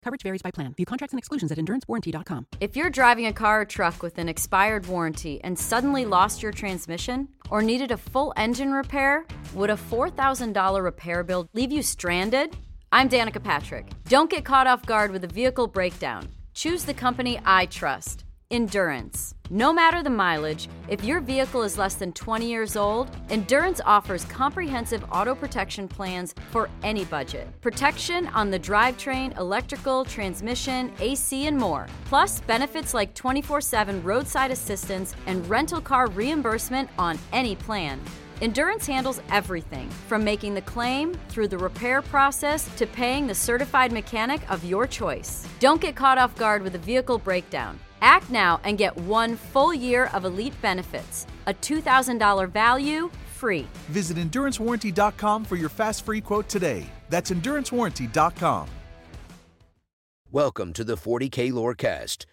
Coverage varies by plan. View contracts and exclusions at endurancewarranty.com. If you're driving a car or truck with an expired warranty and suddenly lost your transmission or needed a full engine repair, would a $4,000 repair bill leave you stranded? I'm Danica Patrick. Don't get caught off guard with a vehicle breakdown. Choose the company I trust. Endurance. No matter the mileage, if your vehicle is less than 20 years old, Endurance offers comprehensive auto protection plans for any budget. Protection on the drivetrain, electrical, transmission, AC, and more. Plus, benefits like 24/7 roadside assistance and rental car reimbursement on any plan. Endurance handles everything, from making the claim through the repair process to paying the certified mechanic of your choice. Don't get caught off guard with a vehicle breakdown. Act now and get 1 full year of elite benefits. A $2,000 value, free. Visit EnduranceWarranty.com for your fast free quote today. That's EnduranceWarranty.com. Welcome to the 40K Lorecast.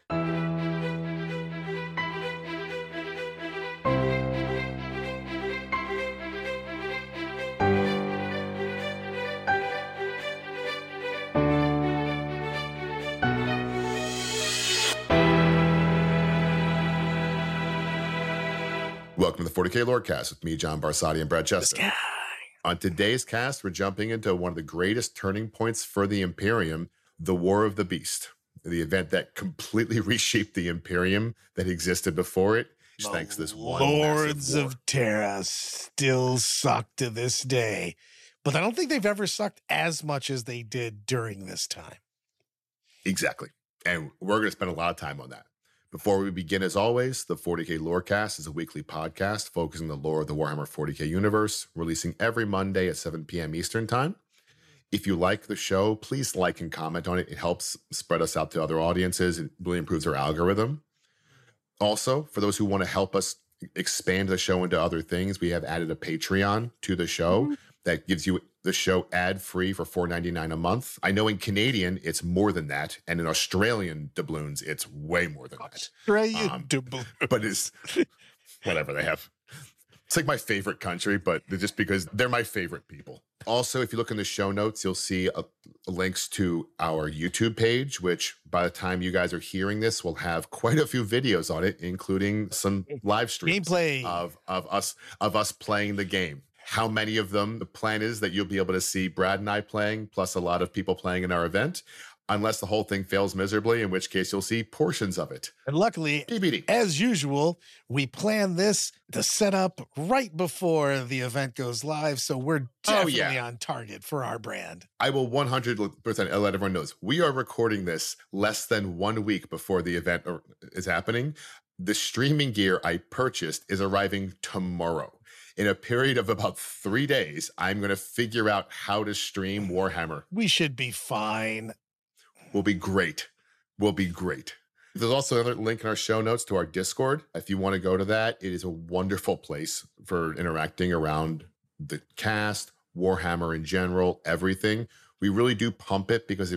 Welcome to the 40K Lorecast with me, John Barsotti, and Brad Chester. On today's cast, we're jumping into one of the greatest turning points for the Imperium, the War of the Beast, the event that completely reshaped the Imperium that existed before it, thanks to this one Lords massive war. of Terra still suck to this day, but I don't think they've ever sucked as much as they did during this time. Exactly. And we're going to spend a lot of time on that. Before we begin, as always, the 40K Lorecast is a weekly podcast focusing on the lore of the Warhammer 40K universe, releasing every Monday at 7 p.m. Eastern Time. If you like the show, please like and comment on it. It helps spread us out to other audiences. It really improves our algorithm. Also, for those who want to help us expand the show into other things, we have added a Patreon to the show that gives you the show ad-free for $4.99 a month. I know in Canadian, it's more than that. And in Australian doubloons, it's way more than that. Australian doubloons. But it's whatever they have. It's like my favorite country, but just because they're my favorite people. Also, if you look in the show notes, you'll see links to our YouTube page, which by the time you guys are hearing this, will have quite a few videos on it, including some live streams Gameplay of us playing the game. How many of them? The plan is that you'll be able to see Brad and I playing, plus a lot of people playing in our event, unless the whole thing fails miserably, in which case you'll see portions of it. And luckily, TBD. as usual, we plan this to set up right before the event goes live, so we're definitely on target for our brand. I will 100% let everyone know. We are recording this less than 1 week before the event is happening. The streaming gear I purchased is arriving tomorrow. In a period of about 3 days, I'm going to figure out how to stream Warhammer. We should be fine. We'll be great. We'll be great. There's also another link in our show notes to our Discord. If you want to go to that, it is a wonderful place for interacting around the cast, Warhammer in general, everything. We really do pump it because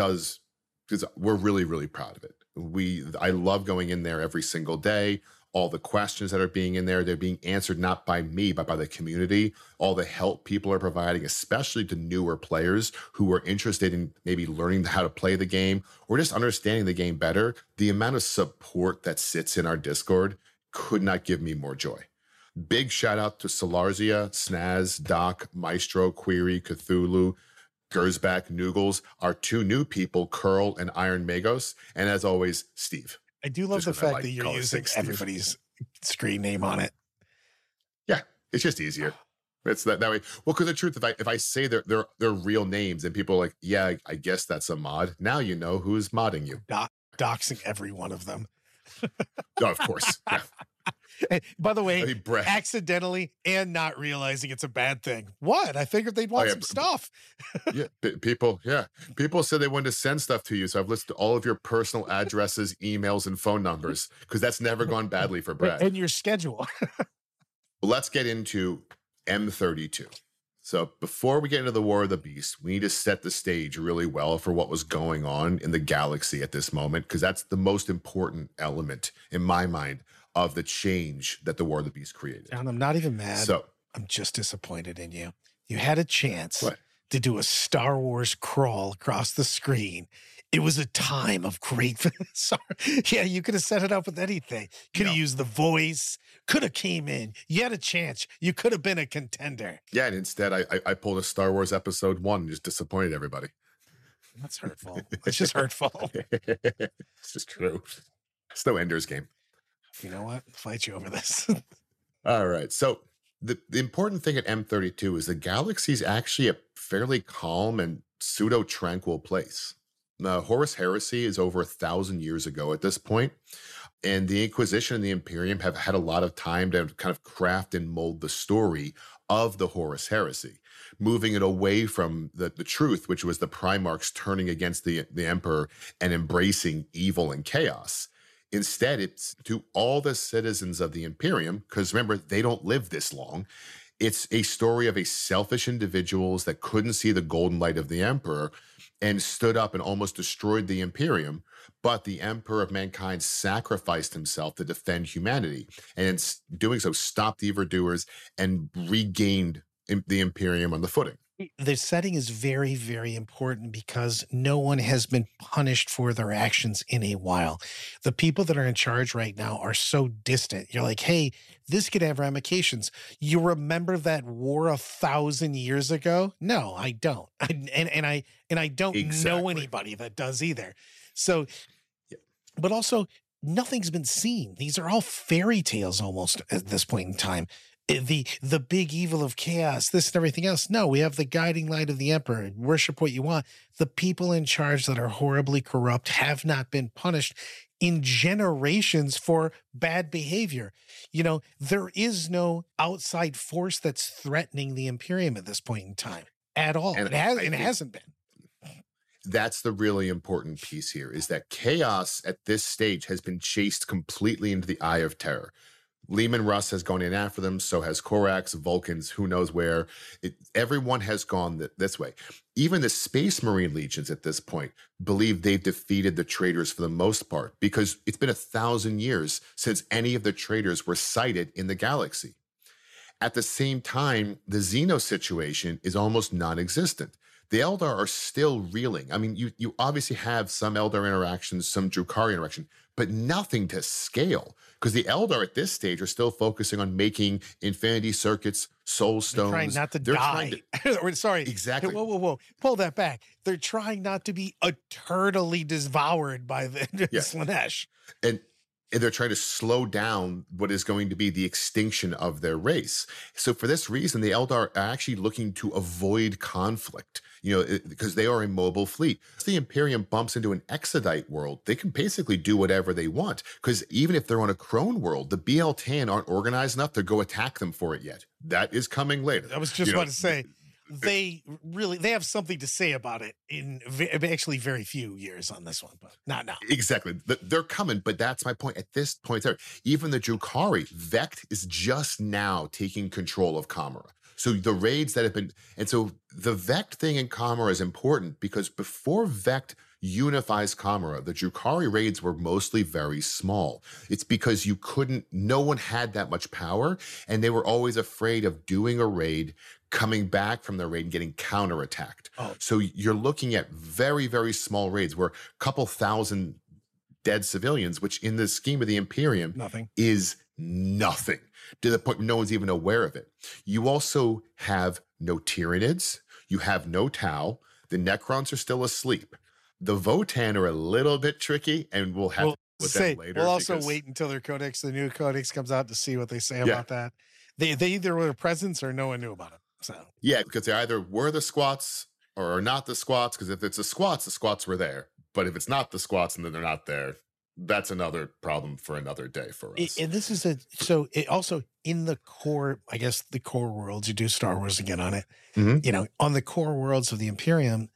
we're really, really proud of it. I love going in there every single day. All the questions that are being in there, they're being answered not by me, but by the community. All the help people are providing, especially to newer players who are interested in maybe learning how to play the game or just understanding the game better. The amount of support that sits in our Discord could not give me more joy. Big shout out to Solarzia, Snaz, Doc, Maestro, Query, Cthulhu, Gersbach, Noogles, our 2 new people, Curl and Iron Magos, and as always, Steve. I do love the fact that you're using everybody's screen name on it. Yeah, it's just easier. It's that way. Well, because the truth, if I say their real names and people are like, yeah, I guess that's a mod. Now you know who's modding you. Doxing every one of them. Oh, of course. Yeah. By the way, accidentally and not realizing it's a bad thing. What? I figured they'd want some stuff. People said they wanted to send stuff to you. So I've listed all of your personal addresses, emails, and phone numbers because that's never gone badly for Brad. And your schedule. Well, let's get into M32. So before we get into the War of the Beast, we need to set the stage really well for what was going on in the galaxy at this moment, because that's the most important element in my mind of the change that the War of the Beast created. And I'm not even mad. So I'm just disappointed in you. You had a chance to do a Star Wars crawl across the screen It was a time of great. Sorry. Yeah, you could have set it up with anything. Could have used the voice. Could have came in. You had a chance. You could have been a contender. Yeah, and instead I pulled a Star Wars Episode 1 and just disappointed everybody. That's hurtful. It's just hurtful. It's just true. It's no Ender's Game. You know what? I'll fight you over this. All right. So the important thing at M32 is the galaxy is actually a fairly calm and pseudo-tranquil place. The Horus Heresy is over 1,000 years ago at this point, and the Inquisition and the Imperium have had a lot of time to kind of craft and mold the story of the Horus Heresy, moving it away from the truth, which was the Primarchs turning against the Emperor and embracing evil and chaos. Instead, it's to all the citizens of the Imperium, because remember, they don't live this long. It's a story of a selfish individuals that couldn't see the golden light of the Emperor and stood up and almost destroyed the Imperium. But the Emperor of Mankind sacrificed himself to defend humanity. And in doing so, stopped the evildoers and regained the Imperium on the footing. The setting is very, very important because no one has been punished for their actions in a while. The people that are in charge right now are so distant. You're like, hey, this could have ramifications. You remember that war 1,000 years ago? No, I don't. And I don't know anybody that does either. So, but also nothing's been seen. These are all fairy tales almost at this point in time. The big evil of chaos, this and everything else. No, we have the guiding light of the Emperor. Worship what you want. The people in charge that are horribly corrupt have not been punished in generations for bad behavior. You know, there is no outside force that's threatening the Imperium at this point in time at all. And it hasn't been. That's the really important piece here, is that chaos at this stage has been chased completely into the Eye of Terror. Leman Russ has gone in after them, so has Corax, Vulcans, who knows where. Everyone has gone this way. Even the Space Marine legions at this point believe they've defeated the traitors for the most part, because it's been 1,000 years since any of the traitors were sighted in the galaxy. At the same time, the Xeno situation is almost non-existent. The Eldar are still reeling. I mean, you obviously have some Eldar interactions, some Drukhari interaction, but nothing to scale, because the Eldar at this stage are still focusing on making infinity circuits, soul stones. They're trying not to die. Sorry. Exactly. Whoa. Pull that back. They're trying not to be eternally devoured by the Slaanesh. And they're trying to slow down what is going to be the extinction of their race. So for this reason, the Eldar are actually looking to avoid conflict, because they are a mobile fleet. If the Imperium bumps into an Exodite world, they can basically do whatever they want, because even if they're on a Crone world, the BL-10 aren't organized enough to go attack them for it yet. That is coming later. I was just about to say, they have something to say about it in actually very few years on this one, but not now. Exactly. They're coming, but that's my point. At this point there, even the Drukhari, Vect is just now taking control of Kamara. So the raids that have been, and so the Vect thing in Kamara is important, because before Vect unifies Kamara, the Drukhari raids were mostly very small. It's because no one had that much power, and they were always afraid of doing a raid, coming back from the raid and getting counterattacked. Oh. So you're looking at very, very small raids where a couple thousand dead civilians, which in the scheme of the Imperium is nothing, to the point no one's even aware of it. You also have no Tyranids, you have no Tau, the Necrons are still asleep. The Votann are a little bit tricky, and we'll have them later. We'll also wait until their codex, the new codex, comes out to see what they say about that. They either were presents or no one knew about it. So because they either were the squats or are not the squats, because if it's the squats were there. But if it's not the squats and then they're not there, that's another problem for another day for us. And this is also in the core, I guess the core worlds, you do Star Wars again on it, on the core worlds of the Imperium,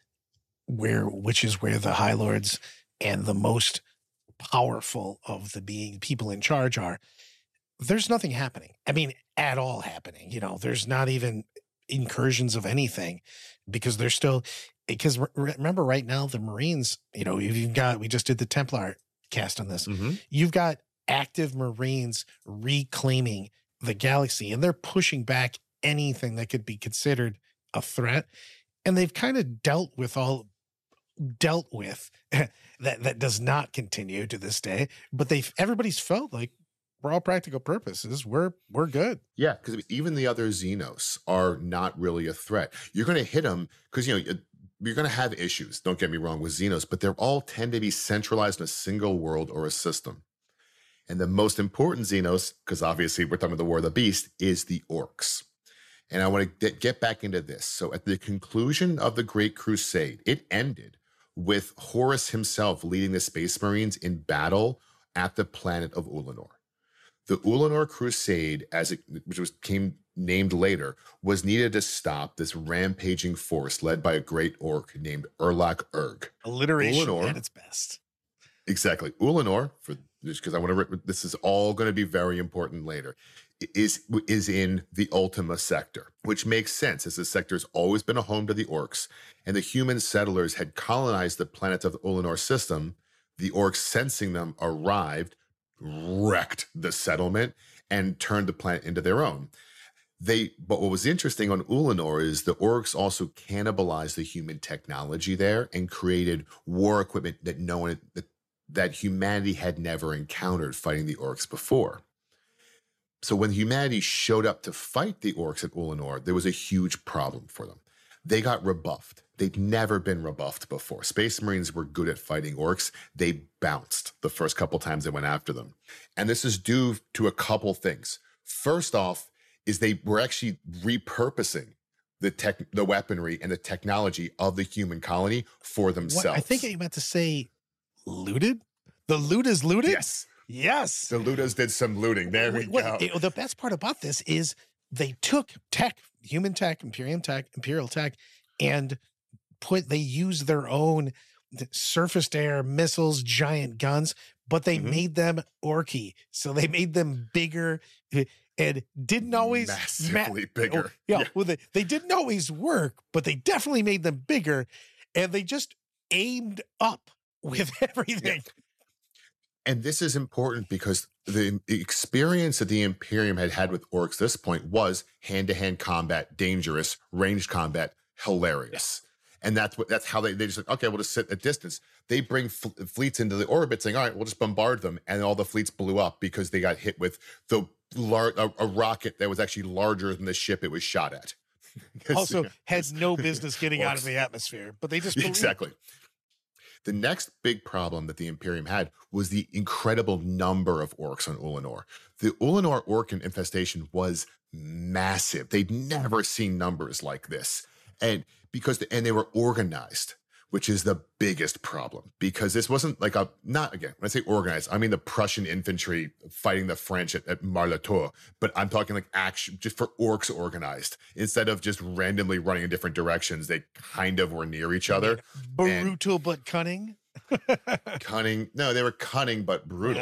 which is where the High Lords and the most powerful of the people in charge are, there's nothing happening. I mean, at all happening. There's not even incursions of anything, because they're still, because remember right now, the Marines, we just did the Templar cast on this. Mm-hmm. You've got active Marines reclaiming the galaxy, and they're pushing back anything that could be considered a threat. And they've kind of dealt with all dealt with that does not continue to this day. But everybody's felt like, for all practical purposes, we're good. Yeah, because even the other Xenos are not really a threat. You're going to hit them because, you're going to have issues, don't get me wrong, with Xenos, but they're all tend to be centralized in a single world or a system. And the most important Xenos, because obviously we're talking about the War of the Beast, is the Orcs. And I want to get back into this. So at the conclusion of the Great Crusade, it ended with Horus himself leading the Space Marines in battle at the planet of Ulanor. The Ulanor Crusade, came named later, was needed to stop this rampaging force led by a great orc named Urlak Urg. Alliteration Ulanor, at its best. Exactly. Ulanor, because I want to, this is all going to be very important later, is in the Ultima sector, which makes sense as this sector has always been a home to the orcs, and the human settlers had colonized the planet of the Ulanor system. The orcs, sensing them, arrived, wrecked the settlement, and turned the planet into their own. But what was interesting on Ulanor is the orcs also cannibalized the human technology there and created war equipment that humanity had never encountered fighting the orcs before. So when humanity showed up to fight the orcs at Ulanor, there was a huge problem for them. They got rebuffed. They'd never been rebuffed before. Space Marines were good at fighting orcs. They bounced the first couple times they went after them. And this is due to a couple things. First off, is they were actually repurposing the weaponry and the technology of the human colony for themselves. I think you meant to say looted. The loot is looted? Yes. The Ludas did some looting. There we go. The best part about this is they took tech, human tech, imperial tech, and they used their own surface-to-air missiles, giant guns, but they made them orky. So they made them bigger and didn't always... Massively bigger. Well, they didn't always work, but they definitely made them bigger, and they just aimed up with everything. Yeah. And this is important because the experience that the Imperium had with orcs at this point was hand-to-hand combat, dangerous, ranged combat, hilarious. And that's how they just like, okay, we'll just sit at distance. They bring fleets into the orbit saying, all right, we'll just bombard them. And all the fleets blew up because they got hit with a rocket that was actually larger than the ship it was shot at. Also had no business getting out of the atmosphere, but they just Exactly. The next big problem that the Imperium had was the incredible number of orcs on Ulanor. The Ulanor orc infestation was massive. They'd never seen numbers like this. And they were organized, which is the biggest problem, because this wasn't like when I say organized, I mean the Prussian infantry fighting the French at Marletour, but I'm talking like action just for orcs organized. Instead of just randomly running in different directions, they kind of were near each other. Brutal but cunning. Cunning. No, they were cunning but brutal.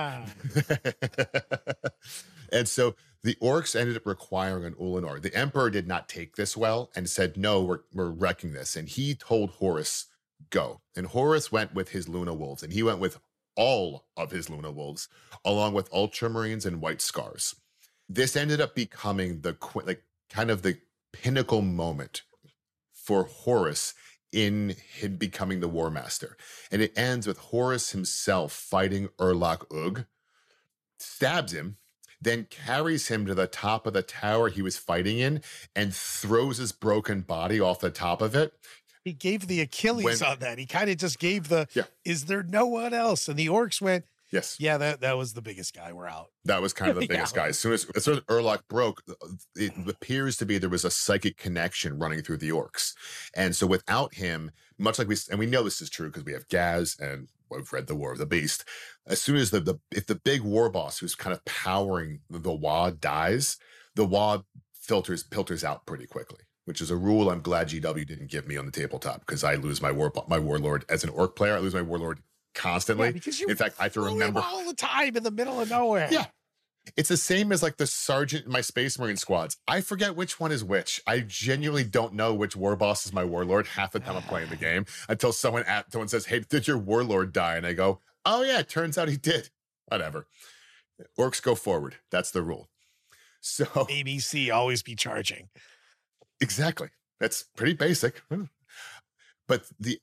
And so the orcs ended up requiring an Ulanor. The emperor did not take this well and said, no, we're wrecking this. And he told Horus, go. And Horus went with his Luna Wolves, and he went with all of his Luna Wolves, along with Ultramarines and White Scars. This ended up becoming the pinnacle moment for Horus in him becoming the War Master. And it ends with Horus himself fighting Urlak Urg, stabs him, then carries him to the top of the tower he was fighting in and throws his broken body off the top of it. He gave the Achilles on that. He kind of just gave is there no one else? And the orcs went, yes. Yeah, that was the biggest guy. We're out. That was kind of the biggest guy. As soon as Urlak broke, it appears to be there was a psychic connection running through the orcs. And so without him, much like we know this is true because we have Gaz and we've read The War of the Beast. As soon as if the big war boss who's kind of powering the WA dies, the WA filters out pretty quickly, which is a rule I'm glad GW didn't give me on the tabletop, because I lose my warlord as an orc player. I lose my warlord constantly. Yeah, because in fact, I have to remember all the time in the middle of nowhere. Yeah. It's the same as like the sergeant in my Space Marine squads. I forget which one is which. I genuinely don't know which war boss is my warlord half the time I'm playing the game until someone says, hey, did your warlord die? And I go, oh yeah, it turns out he did. Whatever. Orcs go forward. That's the rule. So ABC, always be charging. Exactly. That's pretty basic. But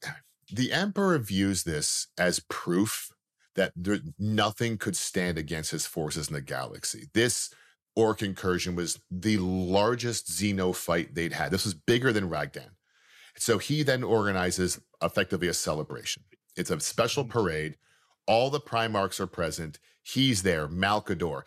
The Emperor views this as proof that nothing could stand against his forces in the galaxy. This Orc incursion was the largest Xeno fight they'd had. This was bigger than Ragdan. So he then organizes effectively a celebration. It's a special parade. All the Primarchs are present. He's there, Malkador,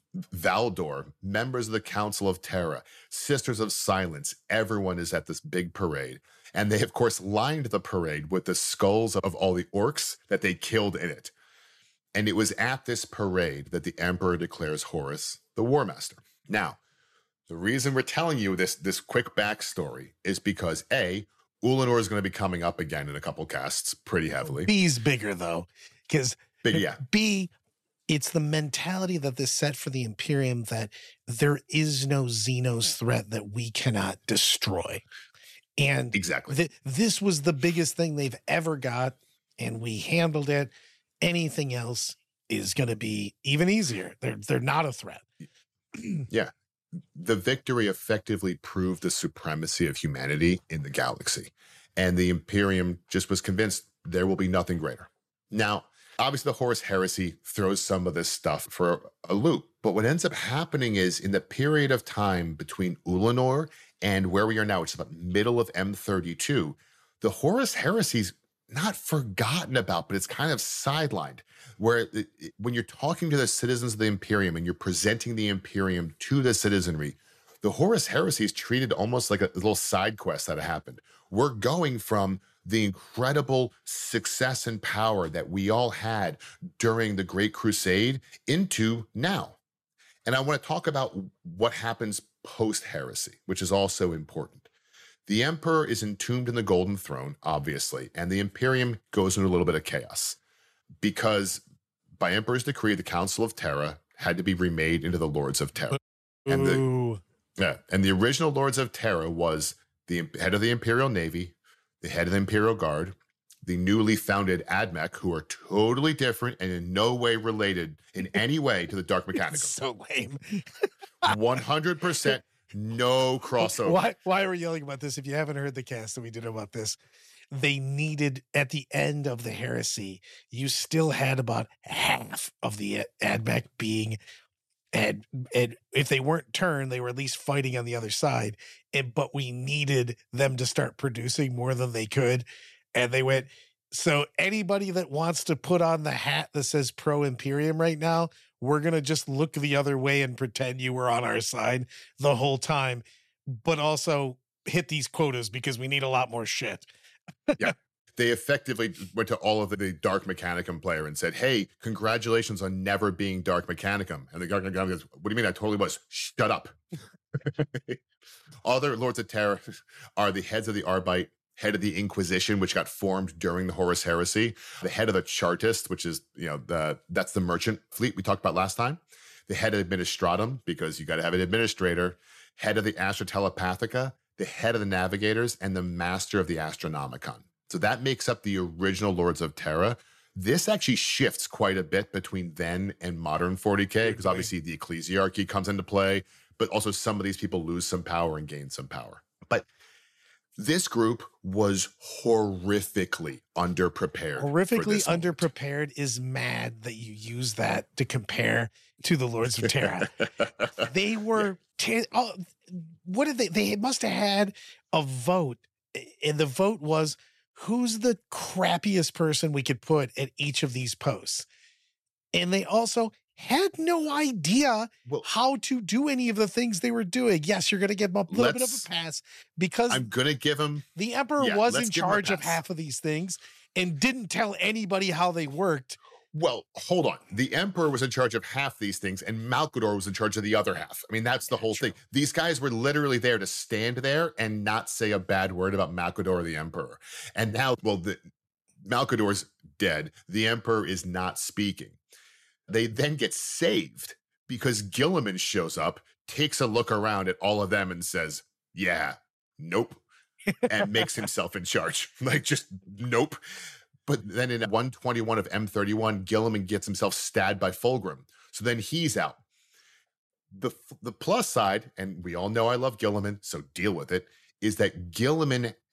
Valdor, members of the Council of Terra, Sisters of Silence. Everyone is at this big parade. And they, of course, lined the parade with the skulls of all the orcs that they killed in it. And it was at this parade that the Emperor declares Horus the War Master. Now, the reason we're telling you this quick backstory is because A, Ulanor is going to be coming up again in a couple casts pretty heavily. B's bigger, though, because yeah. B, it's the mentality that this set for the Imperium that there is no Xenos threat that we cannot destroy. And exactly, this was the biggest thing they've ever got, and we handled it. Anything else is going to be even easier. They're not a threat. Yeah. The victory effectively proved the supremacy of humanity in the galaxy. And the Imperium just was convinced there will be nothing greater. Now, obviously, the Horus Heresy throws some of this stuff for a loop. But what ends up happening is in the period of time between Ulanor and where we are now, which is about middle of M32, the Horus Heresy's not forgotten about, but it's kind of sidelined, where when you're talking to the citizens of the Imperium and you're presenting the Imperium to the citizenry, the Horus Heresy is treated almost like a little side quest that happened. We're going from the incredible success and power that we all had during the Great Crusade into now. And I want to talk about what happens post-heresy, which is also important. The Emperor is entombed in the Golden Throne, obviously, and the Imperium goes into a little bit of chaos because by Emperor's decree, the Council of Terra had to be remade into the Lords of Terra. And the original Lords of Terra was the head of the Imperial Navy, the head of the Imperial Guard, the newly founded AdMech, who are totally different and in no way related in any way to the Dark Mechanicum. So lame. 100%. No crossover. Why are we yelling about this? If you haven't heard the cast that we did about this, they needed, at the end of the heresy, you still had about half of the AdMech being, and if they weren't turned, they were at least fighting on the other side. But we needed them to start producing more than they could. And they went, so anybody that wants to put on the hat that says pro-Imperium right now, we're going to just look the other way and pretend you were on our side the whole time, but also hit these quotas because we need a lot more shit. Yeah. They effectively went to all of the Dark Mechanicum player and said, hey, congratulations on never being Dark Mechanicum. And the Dark Mechanicum goes, what do you mean I totally was? Shut up. Other Lords of Terra are the heads of the Arbite, head of the Inquisition, which got formed during the Horus Heresy, the head of the Chartist, which is, that's the merchant fleet we talked about last time, the head of Administratum, because you got to have an administrator, head of the Astra Telepathica, the head of the Navigators, and the master of the Astronomicon. So that makes up the original Lords of Terra. This actually shifts quite a bit between then and modern 40K, because obviously the ecclesiarchy comes into play, but also some of these people lose some power and gain some power. But this group was horrifically underprepared. Horrifically underprepared is mad that you use that to compare to the Lords of Terra. They were, what did they must have had a vote. And the vote was, who's the crappiest person we could put at each of these posts? And they also had no idea how to do any of the things they were doing. Yes, you're going to give them a little bit of a pass because I'm going to give them. The Emperor was in charge of half of these things and didn't tell anybody how they worked. Well, hold on. The Emperor was in charge of half these things and Malkador was in charge of the other half. I mean, that's the whole thing. These guys were literally there to stand there and not say a bad word about Malkador or the Emperor. And now, Malkador's dead. The Emperor is not speaking. They then get saved because Guilliman shows up, takes a look around at all of them and says, yeah, nope, and makes himself in charge. Like, just nope. But then in 121 of M31, Guilliman gets himself stabbed by Fulgrim. So then he's out. The plus side, and we all know I love Guilliman, so deal with it, is that Guilliman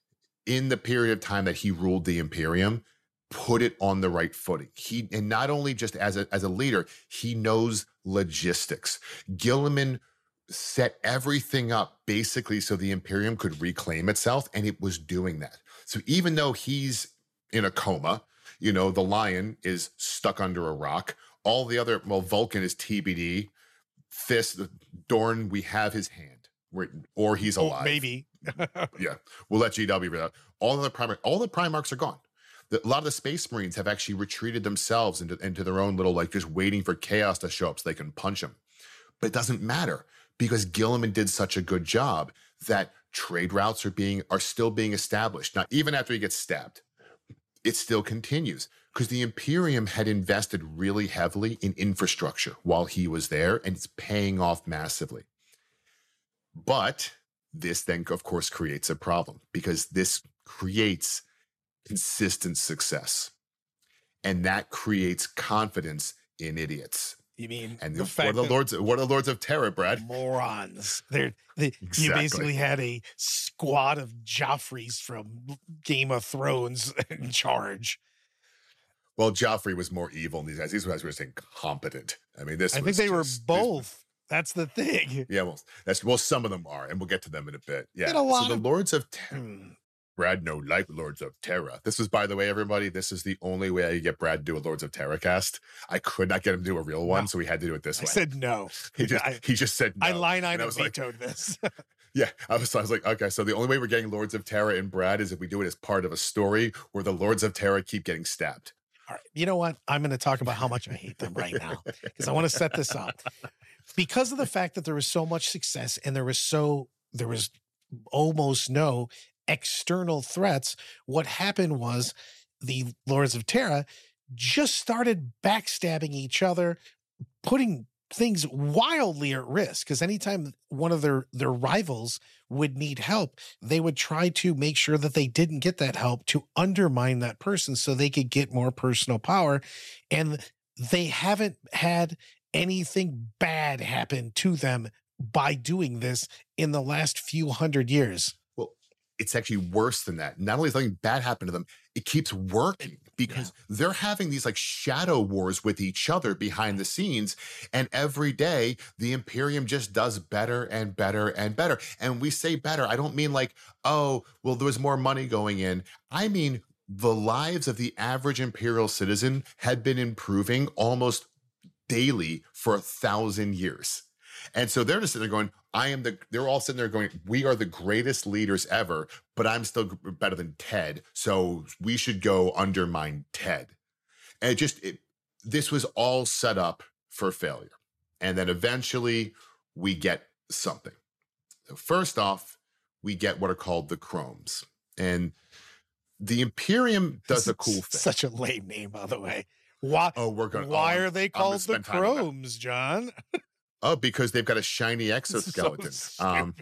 in the period of time that he ruled the Imperium, put it on the right footing. And not only just as a leader, he knows logistics. Guilliman set everything up basically so the Imperium could reclaim itself, and it was doing that. So even though he's in a coma, the Lion is stuck under a rock. All the other, Vulcan is TBD. Dorn, we have his hand, or he's alive. Oh, maybe. Yeah, we'll let GW read out. All the Primarchs are gone. A lot of the Space Marines have actually retreated themselves into their own little, just waiting for chaos to show up so they can punch him. But it doesn't matter because Guilliman did such a good job that trade routes are still being established. Now, even after he gets stabbed, it still continues because the Imperium had invested really heavily in infrastructure while he was there, and it's paying off massively. But this then, of course, creates a problem because this creates consistent success. And that creates confidence in idiots. You mean and what are the Lords of Terra, Brad? Morons. Exactly. You basically had a squad of Joffreys from Game of Thrones in charge. Well, Joffrey was more evil than these guys. These guys were just incompetent. I mean, I think they were both. That's the thing. Yeah, well, some of them are, and we'll get to them in a bit. Yeah. So the Lords of Terra. Brad no like Lords of Terra. This is, by the way, everybody, this is the only way I could get Brad to do a Lords of Terra cast. I could not get him to do a real one, so we had to do it this way. I said no. He just said no. I line item vetoed this. Yeah, I was like, okay, so the only way we're getting Lords of Terra in Brad is if we do it as part of a story where the Lords of Terra keep getting stabbed. All right, you know what? I'm going to talk about how much I hate them right now because I want to set this up. Because of the fact that there was so much success and there was almost no external threats, what happened was the Lords of Terra just started backstabbing each other, putting things wildly at risk. Because anytime one of their rivals would need help, they would try to make sure that they didn't get that help to undermine that person so they could get more personal power. And they haven't had anything bad happen to them by doing this in the last few hundred years. It's actually worse than that. Not only is something bad happen to them, it keeps working because they're having these shadow wars with each other behind the scenes. And every day the Imperium just does better and better and better. And we say better. I don't mean there was more money going in. I mean, the lives of the average Imperial citizen had been improving almost daily for 1,000 years. And so they're just sitting there going, they're all sitting there going, we are the greatest leaders ever, but I'm still better than Ted. So we should go undermine Ted. And this was all set up for failure. And then eventually we get something. So first off, we get what are called the Chromes. And the Imperium does a cool thing. Such a lame name, by the way. Why are they called the Chromes, John? Oh, because they've got a shiny exoskeleton. So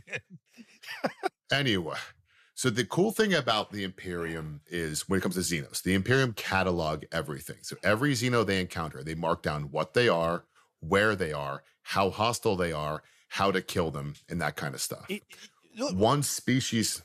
anyway, so the cool thing about the Imperium is when it comes to Xenos, the Imperium catalog everything. So every Xeno they encounter, they mark down what they are, where they are, how hostile they are, how to kill them, and that kind of stuff. One species.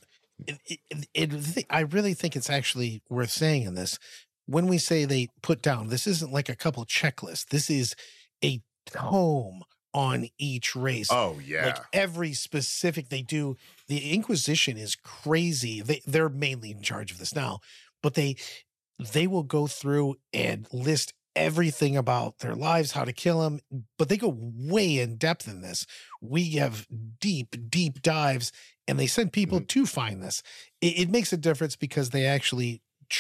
I really think it's actually worth saying in this. When we say they put down, this isn't like a couple checklists. This is a tome on each race. Oh, yeah. Every specific they do. The Inquisition is crazy. They're mainly in charge of this now, but they will go through and list everything about their lives, how to kill them, but they go way in depth in this. We have deep dives, and they send people to find this. It makes a difference because they actually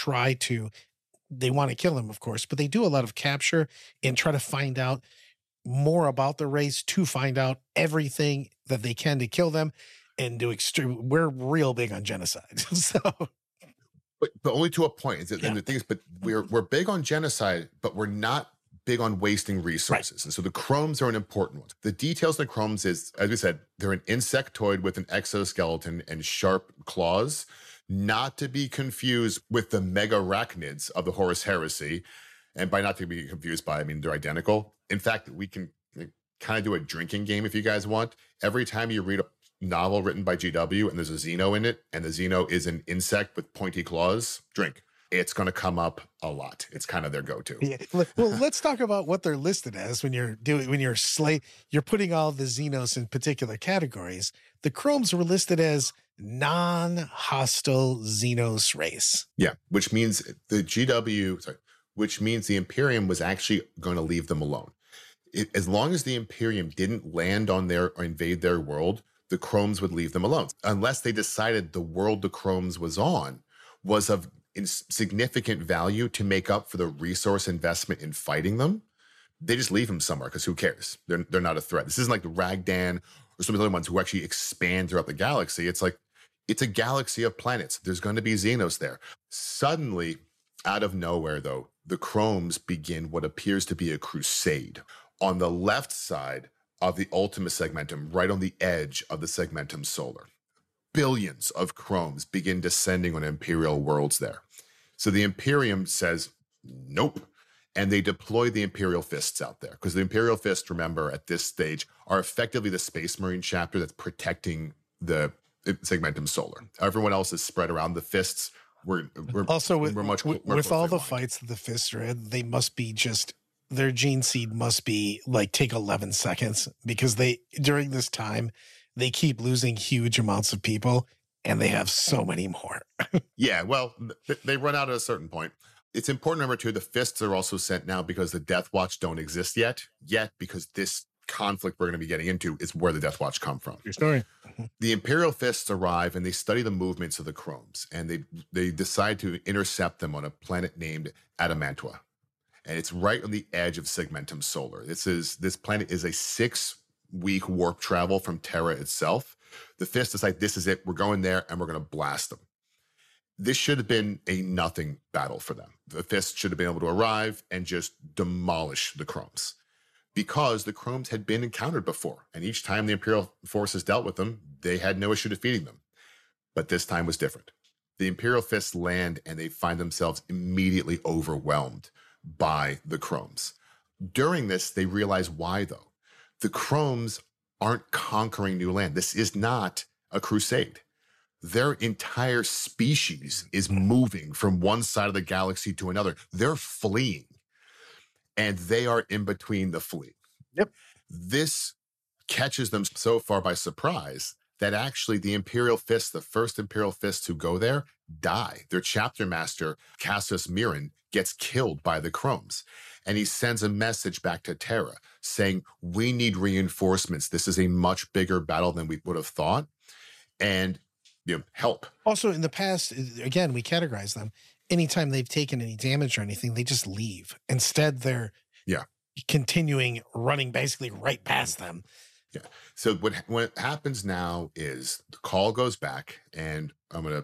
they want to kill them, of course, but they do a lot of capture and try to find out more about the race to find out everything that they can to kill them and do we're real big on genocide. So, but only to a point. And the thing is, but we're big on genocide, but we're not big on wasting resources. Right. And so the Chromes are an important one. The details of the Chromes is, as we said, they're an insectoid with an exoskeleton and sharp claws, not to be confused with the megarachnids of the Horus Heresy. And by not to be confused by, I mean, they're identical. In fact, we can kind of do a drinking game if you guys want. Every time you read novel written by GW and there's a Xeno in it, and the Xeno is an insect with pointy claws, drink. It's going to come up a lot. It's kind of their go-to. Yeah. Well, let's talk about what they're listed as when you're putting all the Xenos in particular categories. The Chromes were listed as non-hostile Xenos race. Yeah, which means which means the Imperium was actually going to leave them alone. As long as the Imperium didn't land on their or invade their world, the Chromes would leave them alone. Unless they decided the world the Chromes was on was of significant value to make up for the resource investment in fighting them, they just leave them somewhere because who cares? They're not a threat. This isn't like the Ragdan or some of the other ones who actually expand throughout the galaxy. It's like, it's a galaxy of planets. There's going to be Xenos there. Suddenly, out of nowhere, though, the Chromes begin what appears to be a crusade. On the left side of the Ultima Segmentum, right on the edge of the Segmentum Solar, billions of Chromes begin descending on Imperial worlds there. So the Imperium says, nope. And they deploy the Imperial Fists out there. Because the Imperial Fists, remember, at this stage, are effectively the Space Marine chapter that's protecting the Segmentum Solar. Everyone else is spread around. The Fists, we're much with all the fights that the Fists are in, they must be just, their gene seed must be like take 11 seconds because during this time, they keep losing huge amounts of people and they have so many more. Yeah, well, they run out at a certain point. It's important, number two, the Fists are also sent now because the Death Watch don't exist yet, because this conflict we're going to be getting into is where the Death Watch come from. Your story. The Imperial Fists arrive and they study the movements of the Chromes, and they decide to intercept them on a planet named Adamantua. And it's right on the edge of Segmentum Solar. This planet is a 6-week warp travel from Terra itself. The Fists decide this is it. We're going there and we're going to blast them. This should have been a nothing battle for them. The Fists should have been able to arrive and just demolish the Chromes because the Chromes had been encountered before. And each time the Imperial forces dealt with them, they had no issue defeating them. But this time was different. The Imperial Fists land and they find themselves immediately overwhelmed by the Chromes. During this, they realize why, though. The Chromes aren't conquering new land. This is not a crusade. Their entire species is moving from one side of the galaxy to another. They're fleeing, and they are in between the flee. Yep. This catches them so far by surprise that actually the Imperial Fists, the first Imperial Fists who go there, die. Their chapter master, Cassius Mirren, gets killed by the Chromes. And he sends a message back to Terra saying, we need reinforcements. This is a much bigger battle than we would have thought. And help. Also, in the past, again, we categorize them. Anytime they've taken any damage or anything, they just leave. Instead, they're continuing running basically right past them. Yeah. So what happens now is the call goes back, and I'm going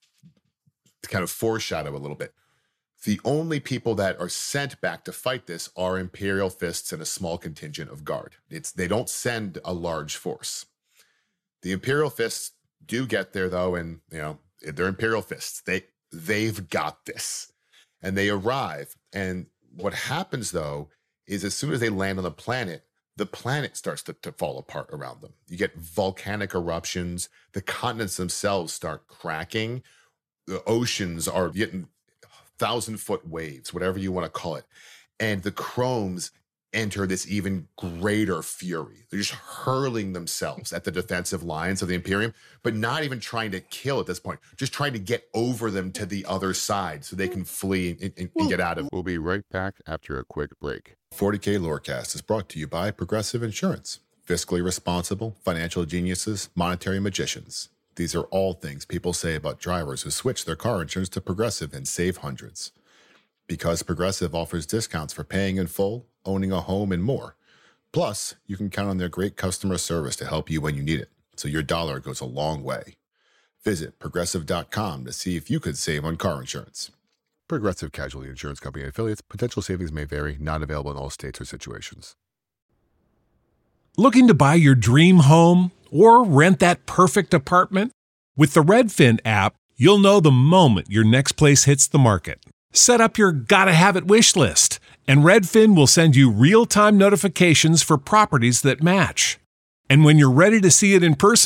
to kind of foreshadow a little bit. The only people that are sent back to fight this are Imperial Fists and a small contingent of Guard. They don't send a large force. The Imperial Fists do get there, though, and they're Imperial Fists. They've got this, and they arrive. And what happens, though, is as soon as they land on the planet starts to fall apart around them. You get volcanic eruptions. The continents themselves start cracking. The oceans are getting 1,000-foot waves, whatever you want to call it. And the Chromes enter this even greater fury. They're just hurling themselves at the defensive lines of the Imperium, but not even trying to kill at this point, just trying to get over them to the other side so they can flee and get out of it. We'll be right back after a quick break. 40K Lorecast is brought to you by Progressive Insurance. Fiscally responsible, financial geniuses, monetary magicians. These are all things people say about drivers who switch their car insurance to Progressive and save hundreds. Because Progressive offers discounts for paying in full, owning a home, and more. Plus, you can count on their great customer service to help you when you need it, so your dollar goes a long way. Visit Progressive.com to see if you could save on car insurance. Progressive Casualty Insurance Company and affiliates. Potential savings may vary. Not available in all states or situations. Looking to buy your dream home or rent that perfect apartment? With the Redfin app, you'll know the moment your next place hits the market. Set up your gotta-have-it wish list, and Redfin will send you real-time notifications for properties that match. And when you're ready to see it in person,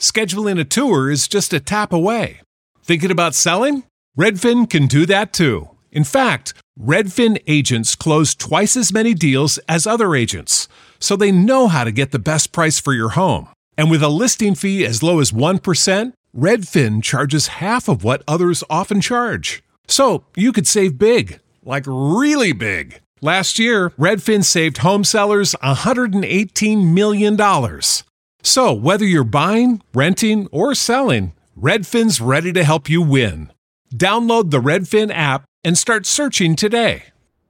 Scheduling a tour is just a tap away. Thinking about selling? Redfin can do that too. In fact, Redfin agents close twice as many deals as other agents, so they know how to get the best price for your home. And with a listing fee as low as 1%, Redfin charges half of what others often charge. So you could save big, like really big. Last year, Redfin saved home sellers $118 million. So whether you're buying, renting, or selling, Redfin's ready to help you win. Download the Redfin app and start searching today.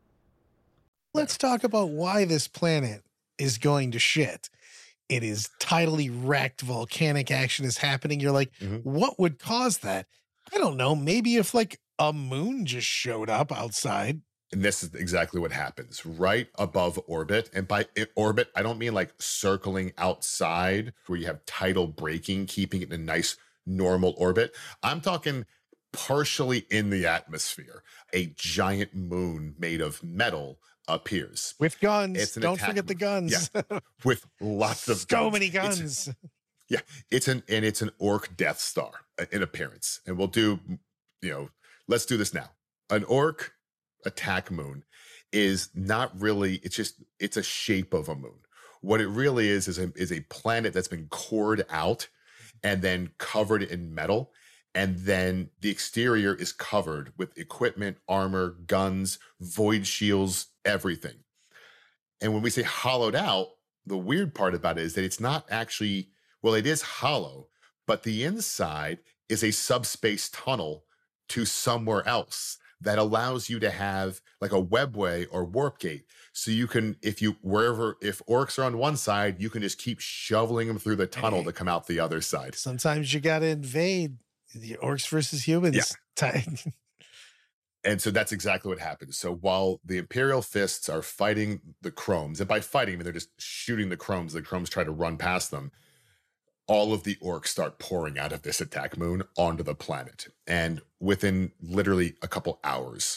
Let's talk about why this planet is going to shit. It is tidally wrecked. Volcanic action is happening. You're like, what would cause that? I don't know. Maybe if like a moon just showed up outside. And this is exactly what happens right above orbit. And by orbit, I don't mean like circling outside where you have tidal braking, keeping it in a nice normal orbit. I'm talking partially in the atmosphere. A giant moon made of metal appears. With guns. Don't forget the guns. Yeah. With lots of so many guns. It's an orc Death Star in appearance. And we'll do, let's do this now. An orc attack moon is not really, it's a shape of a moon. What it really is a planet that's been cored out and then covered in metal. And then the exterior is covered with equipment, armor, guns, void shields, everything. And when we say hollowed out, the weird part about it is that it's not actually, well, it is hollow, but the inside is a subspace tunnel to somewhere else that allows you to have like a webway or warp gate. So you can, if orcs are on one side, you can just keep shoveling them through the tunnel to come out the other side. Sometimes you got to invade. The orcs versus humans. Yeah. And so that's exactly what happens. So while the Imperial Fists are fighting the Chromes, and by fighting, I mean they're just shooting the Chromes try to run past them, all of the orcs start pouring out of this attack moon onto the planet. And within literally a couple hours,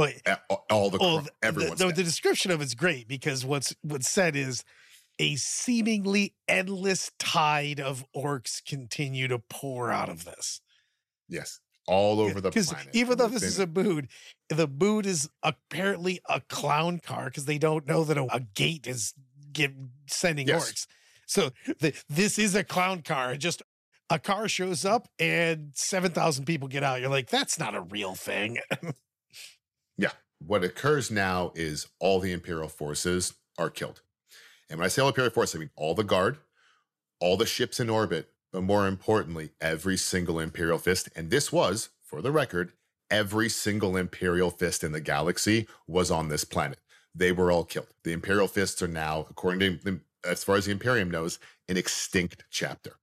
everyone's dead. The description of it's great because what's said is a seemingly endless tide of orcs continue to pour out of this. Yes, all over the planet. Because even though this is a moon, the moon is apparently a clown car because they don't know that a gate is sending orcs. So this is a clown car. Just a car shows up and 7,000 people get out. You're like, that's not a real thing. Yeah. What occurs now is all the Imperial forces are killed. And when I say all Imperial forces, I mean all the Guard, all the ships in orbit, but more importantly, every single Imperial Fist. And this was, for the record, every single Imperial Fist in the galaxy was on this planet. They were all killed. The Imperial Fists are now, according to them, as far as the Imperium knows, an extinct chapter.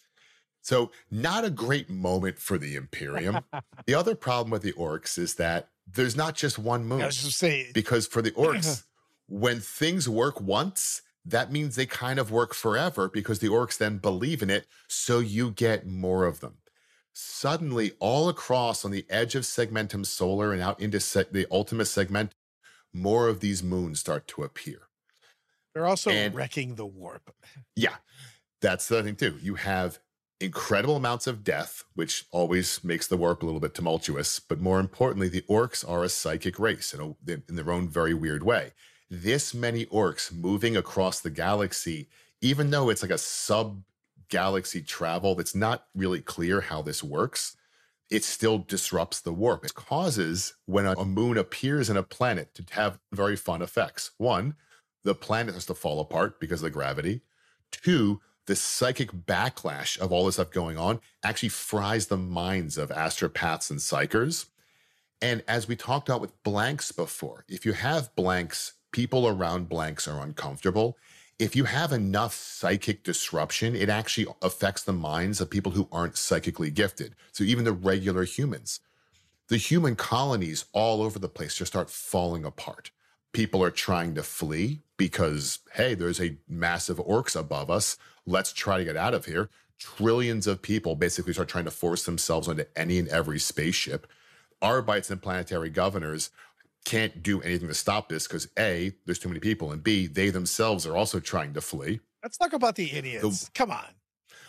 So not a great moment for the Imperium. The other problem with the orcs is that there's not just one moon. I was just saying. Because for the orcs, when things work once, that means they kind of work forever because the orcs then believe in it, so you get more of them. Suddenly, all across on the edge of Segmentum Solar and out into the Ultima Segmentum, more of these moons start to appear. They're also wrecking the warp. Yeah, that's the thing too. You have incredible amounts of death, which always makes the warp a little bit tumultuous. But more importantly, the orcs are a psychic race in their own very weird way. This many orcs moving across the galaxy, even though it's like a sub-galaxy travel, it's not really clear how this works. It still disrupts the warp. It causes, when a moon appears in a planet, to have very fun effects. One, the planet has to fall apart because of the gravity. Two, the psychic backlash of all this stuff going on actually fries the minds of astropaths and psychers. And as we talked about with blanks before, if you have blanks, people around blanks are uncomfortable. If you have enough psychic disruption, it actually affects the minds of people who aren't psychically gifted. So even the regular humans, the human colonies all over the place just start falling apart. People are trying to flee because, hey, there's a massive orcs above us. Let's try to get out of here. Trillions of people basically start trying to force themselves onto any and every spaceship. Arbites and planetary governors can't do anything to stop this because A, there's too many people, and B, they themselves are also trying to flee. Let's talk about the idiots. Come on.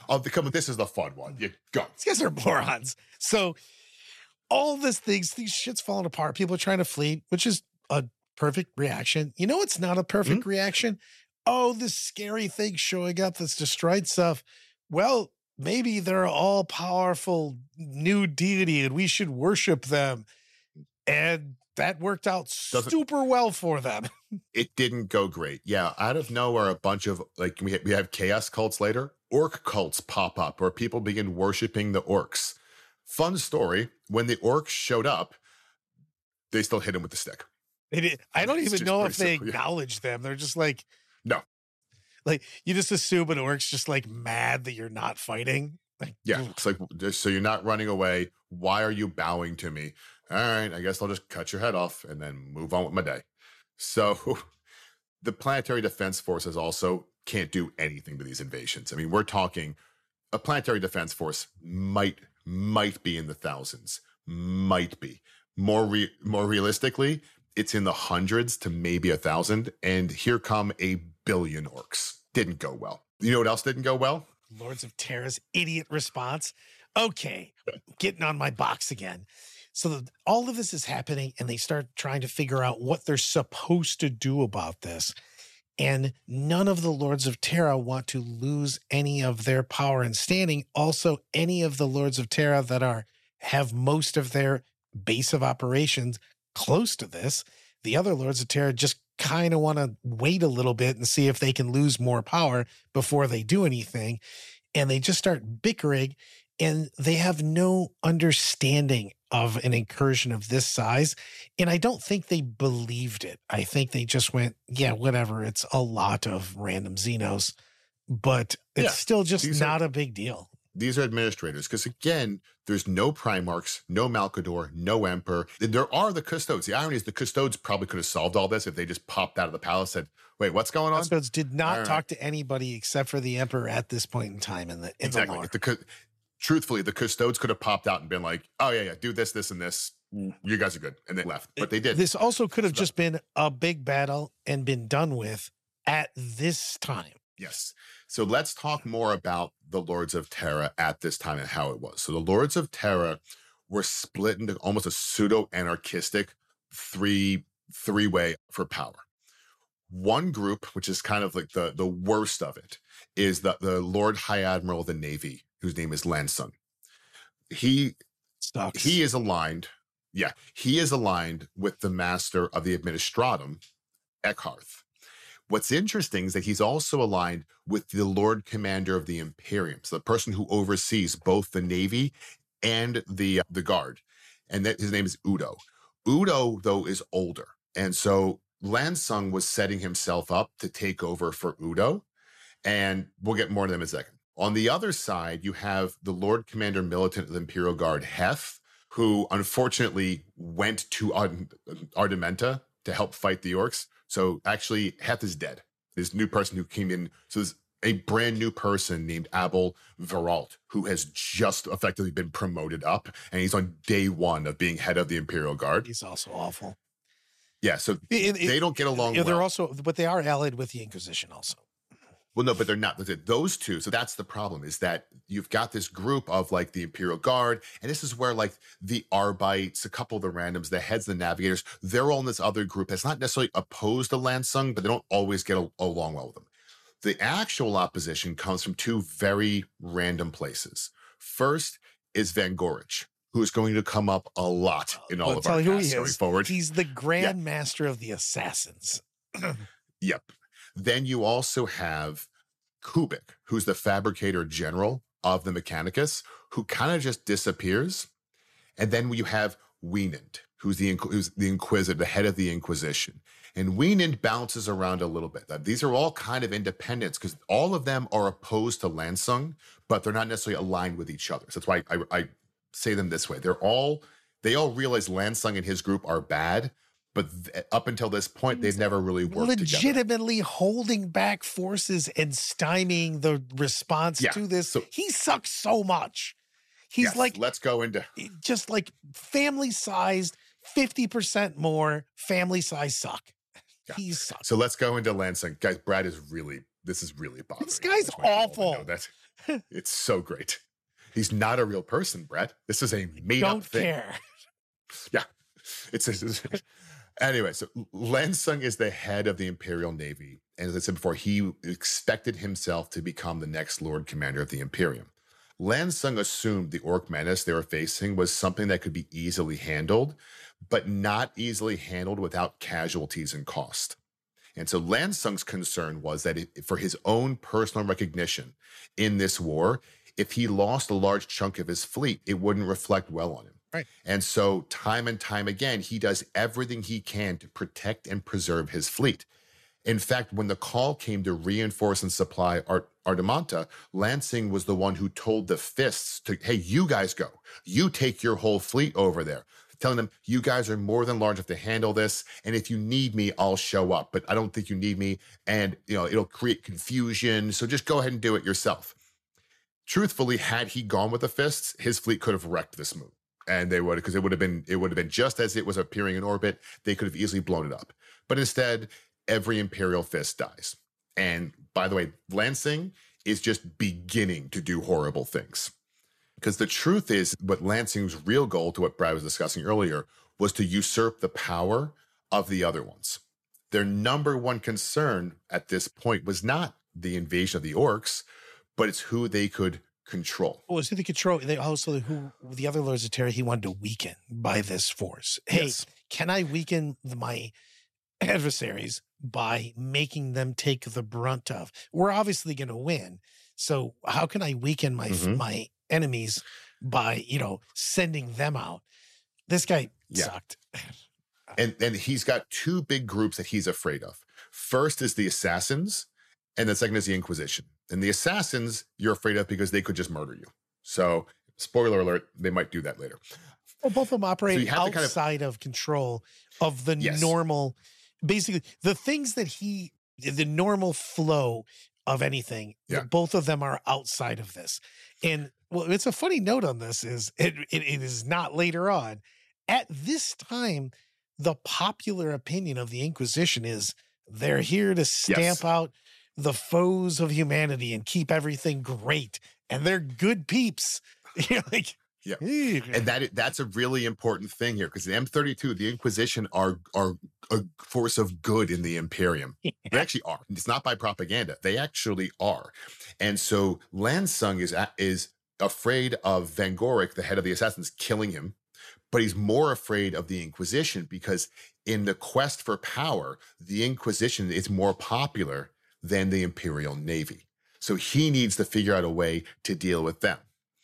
This is the fun one. You go. These guys are morons. So all these shit's falling apart. People are trying to flee, which is a perfect reaction. You know what's not a perfect reaction? Oh, this scary thing showing up that's destroyed stuff. Well, maybe they're all powerful new deity and we should worship them. And that worked out super well for them. It didn't go great. Yeah, out of nowhere, a bunch of, like, we have chaos cults later. Orc cults pop up where people begin worshiping the orcs. Fun story, when the orcs showed up, they still hit him with the stick. I don't even know if they acknowledge them. They're just like... No. Like, you just assume an orc's just, like, mad that you're not fighting. Like, yeah, it's like, so you're not running away. Why are you bowing to me? All right, I guess I'll just cut your head off and then move on with my day. So the Planetary Defense Forces also can't do anything to these invasions. I mean, we're talking a Planetary Defense Force might be in the thousands, might be. More realistically, it's in the hundreds to maybe 1,000. And here come a billion orcs. Didn't go well. You know what else didn't go well? Lords of Terra's idiot response. Okay, getting on my box again. So all of this is happening and they start trying to figure out what they're supposed to do about this. And none of the Lords of Terra want to lose any of their power and standing. Also, any of the Lords of Terra that have most of their base of operations close to this, the other Lords of Terra just kind of want to wait a little bit and see if they can lose more power before they do anything. And they just start bickering and they have no understanding of an incursion of this size. And I don't think they believed it. I think they just went, yeah, whatever. It's a lot of random Xenos, but it's still just not a big deal. These are administrators, because again, there's no Primarchs, no Malkador, no Emperor. There are the Custodes. The irony is the Custodes probably could have solved all this if they just popped out of the palace and said, wait, what's going on? Custodes did not talk to anybody except for the Emperor at this point in time in the lore. Truthfully, the Custodes could have popped out and been like, oh, yeah, do this, this, and this. You guys are good. And they left. But they did. This also could have just been a big battle and been done with at this time. Yes. So let's talk more about the Lords of Terra at this time and how it was. So the Lords of Terra were split into almost a pseudo-anarchistic three-way for power. One group, which is kind of like the worst of it, is the Lord High Admiral of the Navy, whose name is Lansung. He is aligned. Yeah, he is aligned with the Master of the Administratum, Eckharth. What's interesting is that he's also aligned with the Lord Commander of the Imperium, so the person who oversees both the Navy and the Guard, and that his name is Udo. Udo, though, is older, and so Lansung was setting himself up to take over for Udo, and we'll get more to them in a second. On the other side, you have the Lord Commander Militant of the Imperial Guard, Heth, who unfortunately went to Ardamenta to help fight the orcs. So actually, Heth is dead. This new person who came in, so there's a brand new person named Abel Veralt, who has just effectively been promoted up, and he's on day one of being head of the Imperial Guard. He's also awful. Yeah, so they don't get along well. They're also, but they are allied with the Inquisition also. Well, no, but they're not. Those two, so that's the problem, is that you've got this group of like the Imperial Guard, and this is where like the Arbites, a couple of the randoms, the heads of the Navigators, they're all in this other group that's not necessarily opposed to Lansung, but they don't always get along well with them. The actual opposition comes from two very random places. First is Van Gorich, who is going to come up a lot in all of our casts going forward. He's the Grand Master of the Assassins. Yep. Then you also have Kubik, who's the Fabricator General of the Mechanicus, who kind of just disappears. And then you have Wienand, who's the Inquisitor, the head of the Inquisition. And Wienand bounces around a little bit. These are all kind of independents because all of them are opposed to Lansung, but they're not necessarily aligned with each other. So that's why I say them this way. They all realize Lansung and his group are bad, but up until this point, they've never really worked legitimately together. Holding back forces and stymieing the response to this. So, he sucks so much. He's like, let's go into just like family-sized, 50% more family-sized suck. Yeah. He sucks. So let's go into Lansung. Guys, this is really bothering. This guy's awful. It's so great. He's not a real person, Brett. This is a made-up thing. Don't care. Yeah. Anyway, so Lansung is the head of the Imperial Navy. And as I said before, he expected himself to become the next Lord Commander of the Imperium. Lansung assumed the Orc menace they were facing was something that could be easily handled, but not easily handled without casualties and cost. And so Lansung's concern was that for his own personal recognition in this war, if he lost a large chunk of his fleet, it wouldn't reflect well on him. Right. And so time and time again, he does everything he can to protect and preserve his fleet. In fact, when the call came to reinforce and supply Artamanta, Lansing was the one who told the Fists to, hey, you guys go. You take your whole fleet over there. Telling them, you guys are more than large enough to handle this. And if you need me, I'll show up. But I don't think you need me. And, it'll create confusion. So just go ahead and do it yourself. Truthfully, had he gone with the Fists, his fleet could have wrecked this move. And they would, because it would have been just as it was appearing in orbit, they could have easily blown it up. But instead, every Imperial Fist dies. And by the way, Lansing is just beginning to do horrible things. Because the truth is, what Lansing's real goal, to what Brad was discussing earlier, was to usurp the power of the other ones. Their number one concern at this point was not the invasion of the Orcs, but it's who they could control. Well, so the control, they also who the other Lords of Terra he wanted to weaken by this force. Hey, Yes. can I weaken my adversaries by making them take the brunt of? We're obviously going to win. So how can I weaken my enemies by, sending them out? This guy sucked. And he's got two big groups that he's afraid of. First is the Assassins, and the second is the Inquisition. And the Assassins you're afraid of because they could just murder you. So, spoiler alert, they might do that later. Well, both of them operate So outside of control of the normal, basically the things that the normal flow of anything. Yeah. Both of them are outside of this. And well, it's a funny note on this is it is not later on. At this time, the popular opinion of the Inquisition is they're here to stamp out the foes of humanity and keep everything great. And they're good peeps. You're like, yeah. And that's a really important thing here, because the M32, the Inquisition are a force of good in the Imperium. They actually are. It's not by propaganda. They actually are. And so Lansung is afraid of Vangoric, the head of the Assassins, killing him, but he's more afraid of the Inquisition because in the quest for power, the Inquisition is more popular than the Imperial Navy. So he needs to figure out a way to deal with them.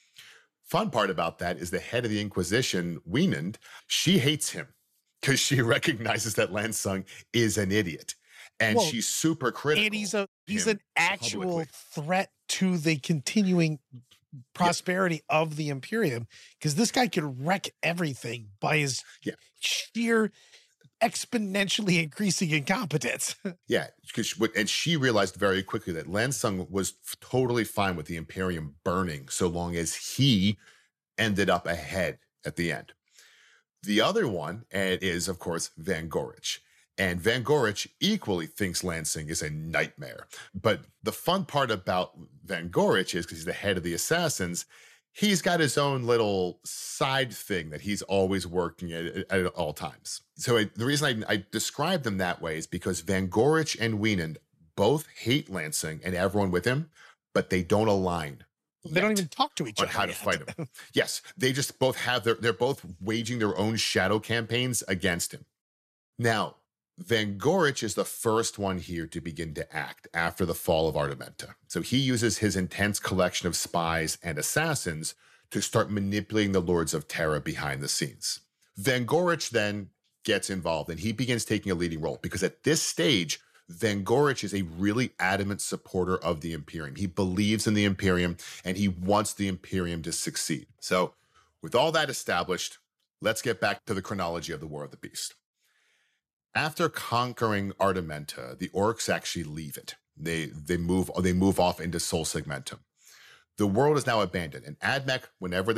Fun part about that is the head of the Inquisition, Wienand, she hates him because she recognizes that Lansung is an idiot. And she's super critical. And he's an actual threat to the continuing prosperity of the Imperium, because this guy could wreck everything by his sheer exponentially increasing incompetence. Yeah, and she realized very quickly that Lansung was totally fine with the Imperium burning so long as he ended up ahead at the end. The other one is, of course, Vangoric. And Vangoric equally thinks Lansing is a nightmare. But the fun part about Vangoric is, because he's the head of the Assassins, he's got his own little side thing that he's always working at all times. So the reason I describe them that way is because Vangoric and Wienand both hate Lansing and everyone with him, but they don't align. They don't even talk to each other on how to fight him. Yes, they just both have they're both waging their own shadow campaigns against him. Now, Vangoric is the first one here to begin to act after the fall of Artamanta. So he uses his intense collection of spies and assassins to start manipulating the Lords of Terra behind the scenes. Vangoric then gets involved and he begins taking a leading role because at this stage, Vangoric is a really adamant supporter of the Imperium. He believes in the Imperium and he wants the Imperium to succeed. So with all that established, let's get back to the chronology of the War of the Beast. After conquering Artamanta, the Orcs actually leave it. They move off into Sol Segmentum. The world is now abandoned. And AdMech, whenever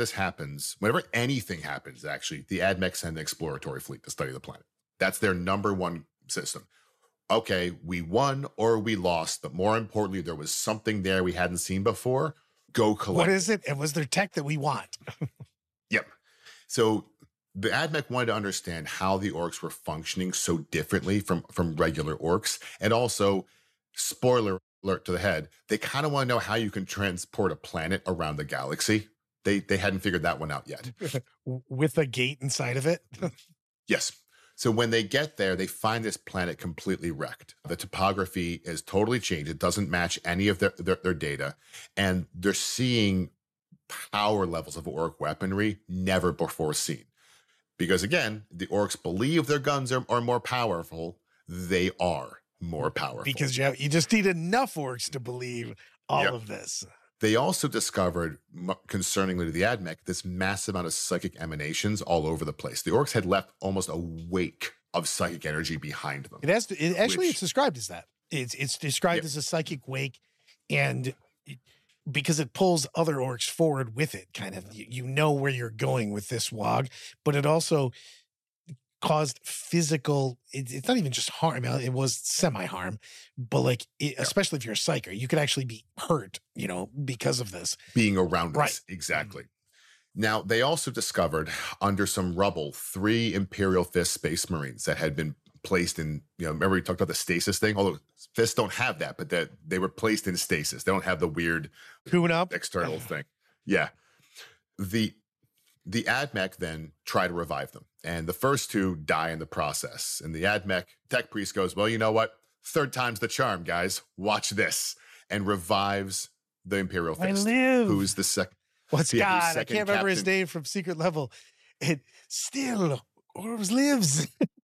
anything happens, actually, the AdMech send an exploratory fleet to study the planet. That's their number one system. Okay, we won or we lost, but more importantly, there was something there we hadn't seen before. Go collect. What is it? It was their tech that we want. Yep. So the AdMech wanted to understand how the orcs were functioning so differently from regular orcs. And also, spoiler alert to the head, they kind of want to know how you can transport a planet around the galaxy. They hadn't figured that one out yet. With a gate inside of it? Yes. So when they get there, they find this planet completely wrecked. The topography is totally changed. It doesn't match any of their data. And they're seeing power levels of orc weaponry never before seen. Because again, the orcs believe their guns are more powerful. They are more powerful. Because you just need enough orcs to believe all of this. They also discovered, concerningly to the AdMech, this massive amount of psychic emanations all over the place. The orcs had left almost a wake of psychic energy behind them. It's described as that. It's described as a psychic wake, and because it pulls other orcs forward with it, kind of. You know where you're going with this WOG, but it also caused physical, it's not even just harm. I mean, it was semi-harm, but like, especially if you're a psyker, you could actually be hurt, because of this. Being around right. us. Exactly. Now, they also discovered under some rubble 3 Imperial Fist Space Marines that had been placed in, remember we talked about the stasis thing? Although Fists don't have that, but that they were placed in stasis. They don't have the weird tune-up external thing. Yeah. The AdMech then try to revive them. And the first 2 die in the process. And the AdMech tech priest goes, well, you know what? 3rd time's the charm, guys. Watch this. And revives the Imperial Fist. I live. Who's the second? What's God? I can't remember his captain. name from Secret Level. It still Orbs lives.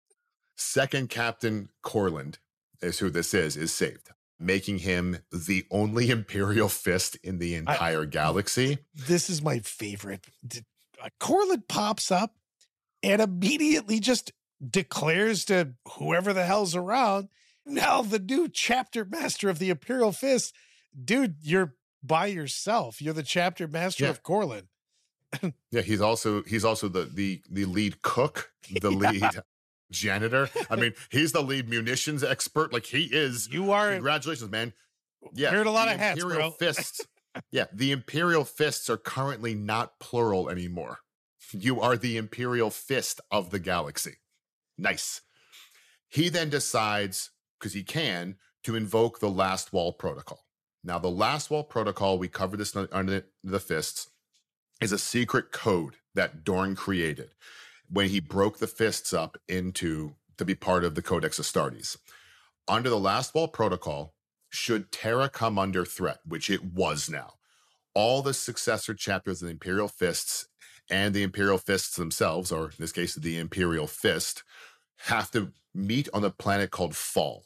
Second Captain Corland is who this is saved, making him the only Imperial Fist in the entire galaxy. This is my favorite. Corland pops up and immediately just declares to whoever the hell's around, now the new chapter master of the Imperial Fist. Dude, you're by yourself. You're the chapter master of Corland. Yeah, he's also the lead cook, the lead janitor. I mean, he's the lead munitions expert. Like he is. You are. Congratulations, man. Yeah, wearing a lot of hats, Imperial Fists. Yeah, the Imperial Fists are currently not plural anymore. You are the Imperial Fist of the galaxy. Nice. He then decides, because he can, to invoke the Last Wall Protocol. Now, the Last Wall Protocol, we covered this under the Fists, is a secret code that Dorn created when he broke the Fists up to be part of the Codex Astartes. Under the Last Wall Protocol, should Terra come under threat, which it was now, all the successor chapters of the Imperial Fists and the Imperial Fists themselves, or in this case, the Imperial Fist, have to meet on a planet called Fall,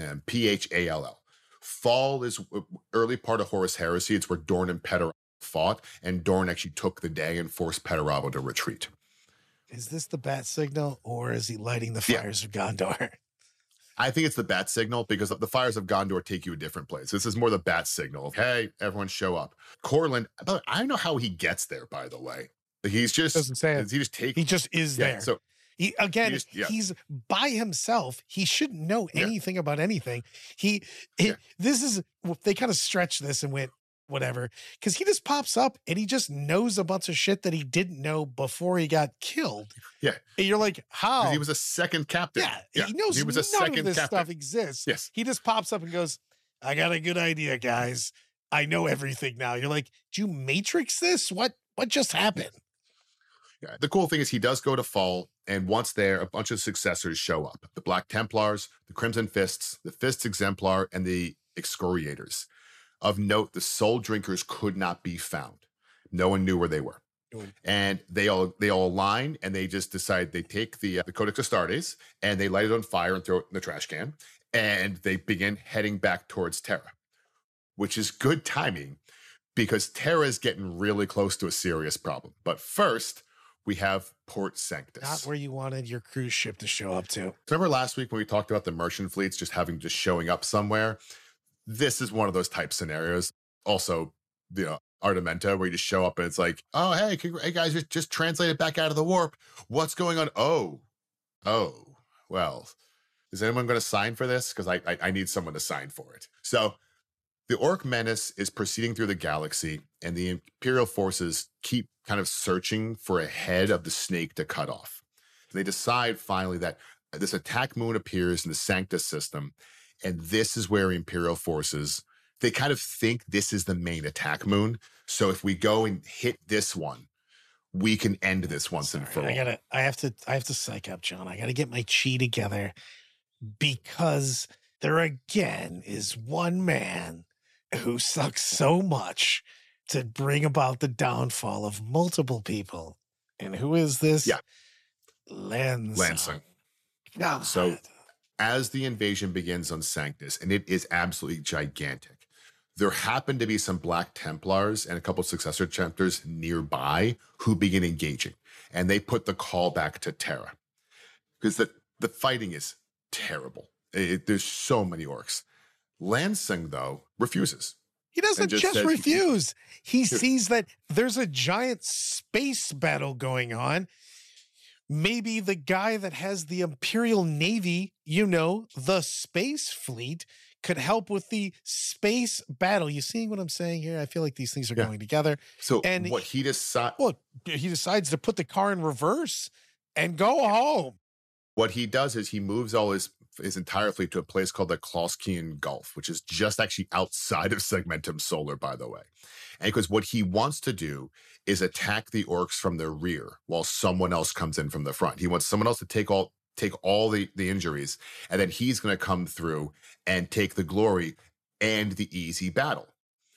Phall. Fall is early part of Horus Heresy. It's where Dorn and Petaravo fought, and Dorn actually took the day and forced Petaravo to retreat. Is this the bat signal, or is he lighting the fires of Gondor? I think it's the bat signal, because the fires of Gondor take you a different place. This is more the bat signal. Hey, everyone show up. Corland, I don't know how he gets there, by the way. He's just, doesn't say it. He just is there. So he's by himself. He shouldn't know anything about anything. This is, they kind of stretched this and went, whatever, because he just pops up and he just knows a bunch of shit that he didn't know before he got killed. Yeah. And you're like, how? He was a second captain. Yeah. He knows none of this stuff exists. Yes. He just pops up and goes, I got a good idea, guys. I know everything now. You're like, did you Matrix this? What just happened? Yeah. The cool thing is he does go to Fall, and once there, a bunch of successors show up. The Black Templars, the Crimson Fists, the Fists Exemplar, and the Excoriators. Of note, the Soul Drinkers could not be found. No one knew where they were. And they all align, and they just decide they take the Codex Astartes and they light it on fire and throw it in the trash can, and they begin heading back towards Terra, which is good timing because Terra is getting really close to a serious problem. But first, we have Port Sanctus. Not where you wanted your cruise ship to show up to. Remember last week when we talked about the merchant fleets just showing up somewhere? This is one of those type scenarios. Also, Artamenta, where you just show up and it's like, oh, hey guys, just translate it back out of the warp. What's going on? Oh, well, is anyone going to sign for this? Because I need someone to sign for it. So The Orc menace is proceeding through the galaxy, and the Imperial forces keep kind of searching for a head of the snake to cut off. They decide finally that this attack moon appears in the Sanctus system, and this is where Imperial forces, they kind of think this is the main attack moon. So if we go and hit this one, we can end this once and for all. I have to psych up, John. I gotta get my chi together, because there again is one man who sucks so much to bring about the downfall of multiple people. And who is this? Yeah. Lansing. God. So as the invasion begins on Sanctus, and it is absolutely gigantic, there happen to be some Black Templars and a couple successor chapters nearby who begin engaging, and they put the call back to Terra, because the fighting is terrible. There's so many orcs. Lansing, though, refuses. He doesn't just refuse. He sees that there's a giant space battle going on. Maybe the guy that has the Imperial Navy, the space fleet, could help with the space battle. You seeing what I'm saying here? I feel like these things are going together. So and what he decides... Well, he decides to put the car in reverse and go home. What he does is he moves all his entire fleet to a place called the Kloskian Gulf, which is just actually outside of Segmentum Solar, by the way. And because what he wants to do is attack the orcs from the rear while someone else comes in from the front. He wants someone else to take all the injuries, and then he's going to come through and take the glory and the easy battle.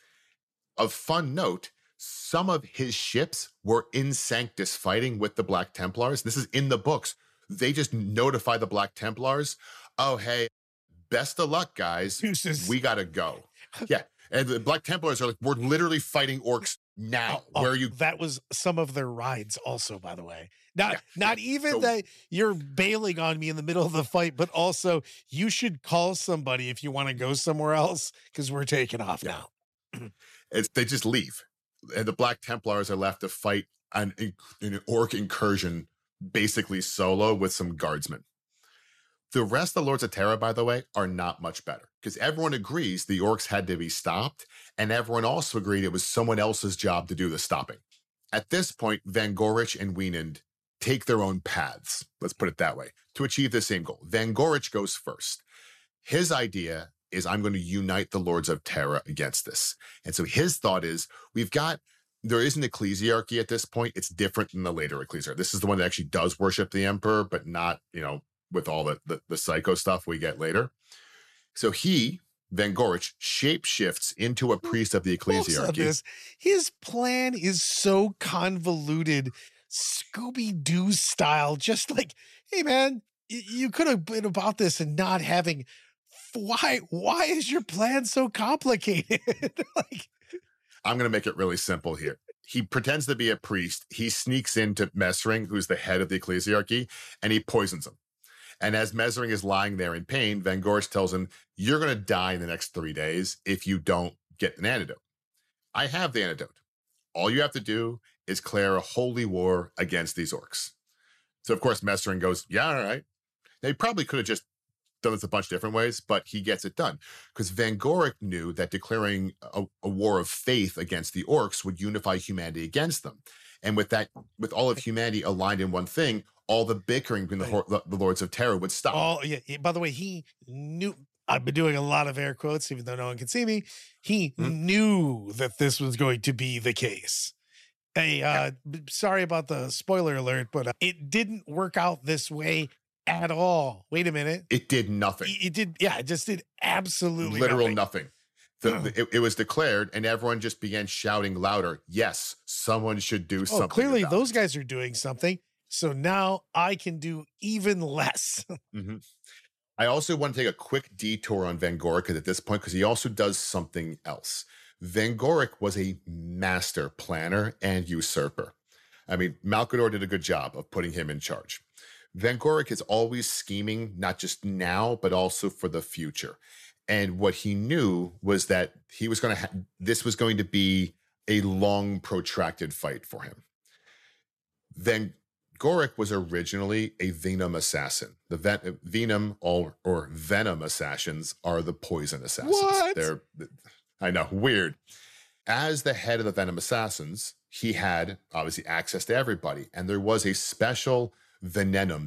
Of fun note, some of his ships were in Sanctus fighting with the Black Templars. This is in the books. They just notify the Black Templars, oh, hey, best of luck, guys. We got to go. Yeah. And the Black Templars are like, we're literally fighting orcs now. Where are you? That was some of their rides also, by the way. Not even that you're bailing on me in the middle of the fight, but also you should call somebody if you want to go somewhere else, because we're taking off now. They just leave. And the Black Templars are left to fight an orc incursion basically solo with some guardsmen. The rest of the Lords of Terra, by the way, are not much better, because everyone agrees the orcs had to be stopped, and everyone also agreed it was someone else's job to do the stopping. At this point, Van Gorich and Wienand take their own paths, let's put it that way, to achieve the same goal. Van Gorich goes first. His idea is, I'm going to unite the Lords of Terra against this. And so his thought is, there is an ecclesiarchy at this point. It's different than the later ecclesiarchy. This is the one that actually does worship the emperor, but not, with all the psycho stuff we get later. So Van Gorich, shapeshifts into a priest of the ecclesiarchy. His plan is so convoluted, Scooby-Doo style, just like, hey man, you could have been about this and not having, why is your plan so complicated? I'm going to make it really simple here. He pretends to be a priest. He sneaks into Messering, who's the head of the ecclesiarchy, and he poisons him. And as Messering is lying there in pain, Van Gorich tells him, you're going to die in the next 3 days if you don't get an antidote. I have the antidote. All you have to do is declare a holy war against these orcs. So, of course, Messering goes, yeah, all right. They probably could have just done this a bunch of different ways, but he gets it done. Because Van Gorich knew that declaring a war of faith against the orcs would unify humanity against them. And with all of humanity aligned in one thing, all the bickering between the Lords of Terra would stop. Oh, yeah. By the way, he knew, I've been doing a lot of air quotes, even though no one can see me. He knew that this was going to be the case. Hey, sorry about the spoiler alert, but it didn't work out this way at all. Wait a minute. It did nothing. It just did absolutely literal nothing. It was declared, and everyone just began shouting louder, yes, someone should do something. Clearly those guys are doing something. So now I can do even less. I also want to take a quick detour on Van Gorich at this point, because he also does something else. Van Gorich was a master planner and usurper. I mean, Malcador did a good job of putting him in charge. Van Gorich is always scheming, not just now, but also for the future. And what he knew was that he was this was going to be a long, protracted fight for him. Van Gorich was originally a venom assassin. The venom or venom assassins are the poison assassins. What? I know, weird. As the head of the Venom Assassins, he had obviously access to everybody. And there was a special Venom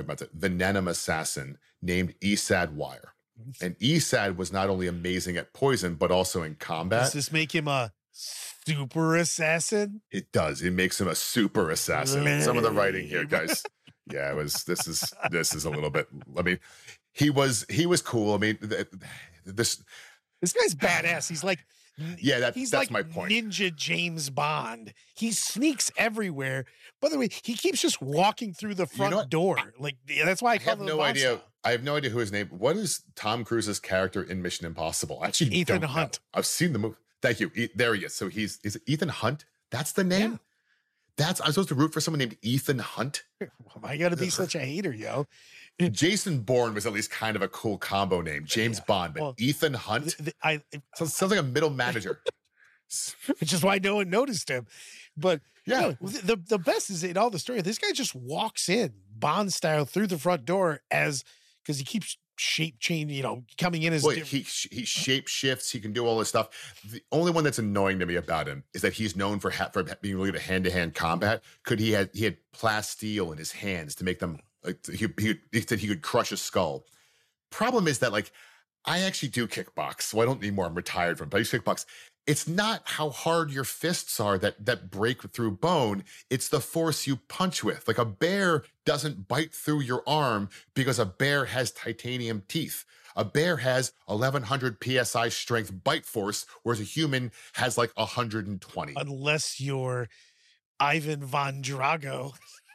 assassin named Esad Wire. And Esad was not only amazing at poison, but also in combat. Does this make him a super assassin? It does. It makes him a super assassin. Some of the writing here, guys. Yeah, this is a little bit, I mean, he was cool. I mean, this guy's badass. He's like, yeah, that's like my point. Ninja James Bond. He sneaks everywhere. By the way, he keeps just walking through the front door. Like, that's why I have no idea. I have no idea who his name. What is Tom Cruise's character in Mission Impossible? Actually, Ethan Hunt. Know. I've seen the movie. Thank you. There he is. So is it Ethan Hunt? That's the name. Yeah. I'm supposed to root for someone named Ethan Hunt. Why got to be such a hater, yo? Jason Bourne was at least kind of a cool combo name. James Bond, but Ethan Hunt sounds like a middle manager. Which is why no one noticed him. But yeah, the best is in all the story. This guy just walks in Bond style through the front door because he keeps shape changing, coming in as he shape shifts. He can do all this stuff. The only one that's annoying to me about him is that he's known for being really good at hand-to-hand combat. He had plasteel in his hands to make them like he said he could crush a skull. Problem is that I actually do kickbox, so I don't need more. I'm retired from, but I used to kickbox. It's not how hard your fists are that break through bone. It's the force you punch with. Like a bear doesn't bite through your arm because a bear has titanium teeth. A bear has 1,100 PSI strength bite force, whereas a human has 120. Unless you're Ivan Von Drago.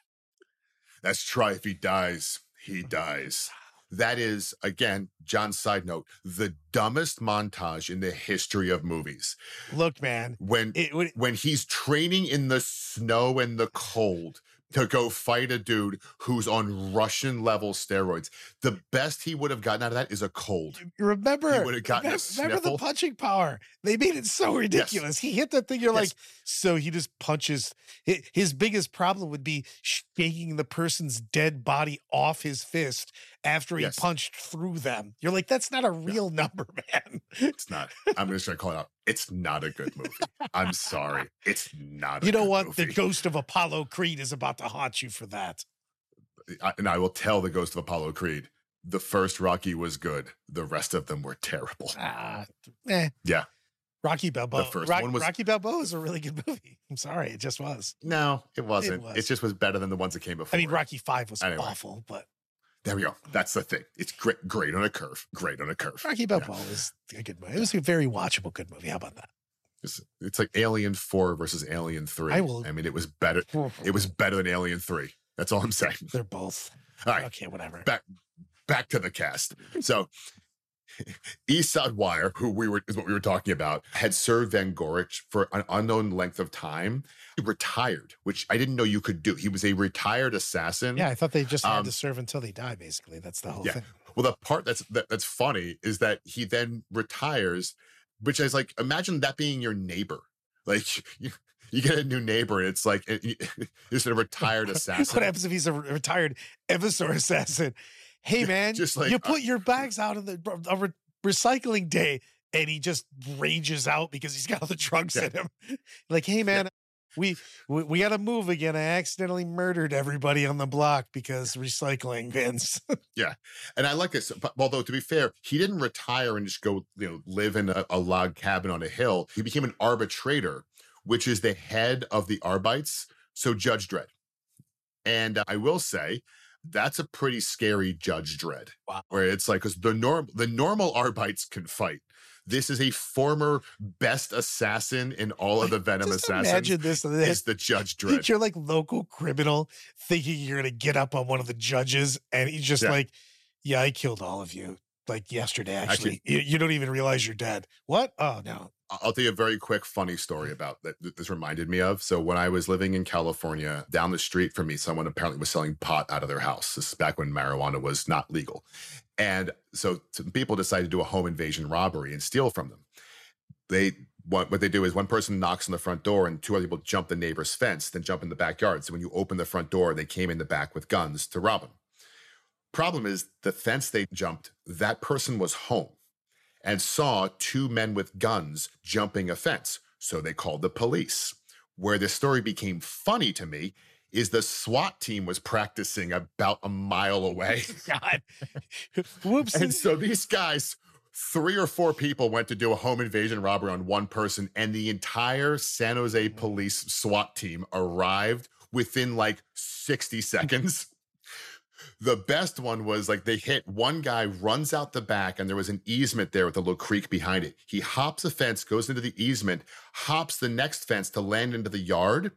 That's try if he dies, he dies. That is, again, John's side note, the dumbest montage in the history of movies. Look, man. When he's training in the snow and the cold to go fight a dude who's on Russian-level steroids, the best he would have gotten out of that is a cold. Remember, he would have gotten a sniffle. Remember the punching power? They made it so ridiculous. Yes. He hit that thing, you're so he just punches. His biggest problem would be shaking the person's dead body off his fist after he punched through them. You're like, that's not a real number, man. It's not. I'm just going to call it out. It's not a good movie. I'm sorry. It's not a good movie. You know what? The ghost of Apollo Creed is about to haunt you for that. And I will tell the ghost of Apollo Creed, the first Rocky was good. The rest of them were terrible. Yeah. Rocky Balboa. The first one was Rocky Balboa is a really good movie. I'm sorry. It just was. No, it wasn't. It just was better than the ones that came before. I mean, Rocky 5 was awful, but. There we go. That's the thing. It's great on a curve. Great on a curve. Rocky Balboa was a good movie. It was a very watchable good movie. How about that? It's like Alien 4 versus Alien 3. I mean, it was better. It was better than Alien 3. That's all I'm saying. They're both. All right. Okay, whatever. Back to the cast. So Esad Wire, is what we were talking about, had served Van Gorich for an unknown length of time. He retired, which I didn't know you could do. He was a retired assassin. Yeah, I thought they just had to serve until they die, basically. That's the whole thing. Well, the part that's funny is that he then retires, which is imagine that being your neighbor. You get a new neighbor, and it's just a retired assassin. What happens if he's a retired Evisor assassin? Hey, man, you put your bags out on the recycling day, and he just rages out because he's got all the trunks in him. Hey, man, we got to move again. I accidentally murdered everybody on the block because recycling bins. Yeah. And I like this. Although, to be fair, he didn't retire and just go live in a log cabin on a hill. He became an arbitrator, which is the head of the Arbites, so Judge Dredd. And I will say, that's a pretty scary Judge Dredd. Wow. Where it's because the normal Arbites can fight. This is a former best assassin in all of the Venom assassins. Imagine this is the Judge Dredd. You're local criminal thinking you're going to get up on one of the judges, and he's just I killed all of you yesterday, actually. You don't even realize you're dead. What? Oh, no. I'll tell you a very quick, funny story about that this reminded me of. So when I was living in California, down the street from me, someone apparently was selling pot out of their house. This is back when marijuana was not legal. And so some people decided to do a home invasion robbery and steal from them. What they do is one person knocks on the front door and two other people jump the neighbor's fence, then jump in the backyard. So when you open the front door, they came in the back with guns to rob them. Problem is, the fence they jumped, that person was home. and saw two men with guns jumping a fence. So they called the police. Where this story became funny to me is the SWAT team was practicing about a mile away. God. Whoops. And so these guys, 3 or 4 people went to do a home invasion robbery on one person, and the entire San Jose police SWAT team arrived within like 60 seconds. The best one was like they hit one guy, runs out the back, and there was an easement there with a little creek behind it. He hops a fence, goes into the easement, hops the next fence to land into the yard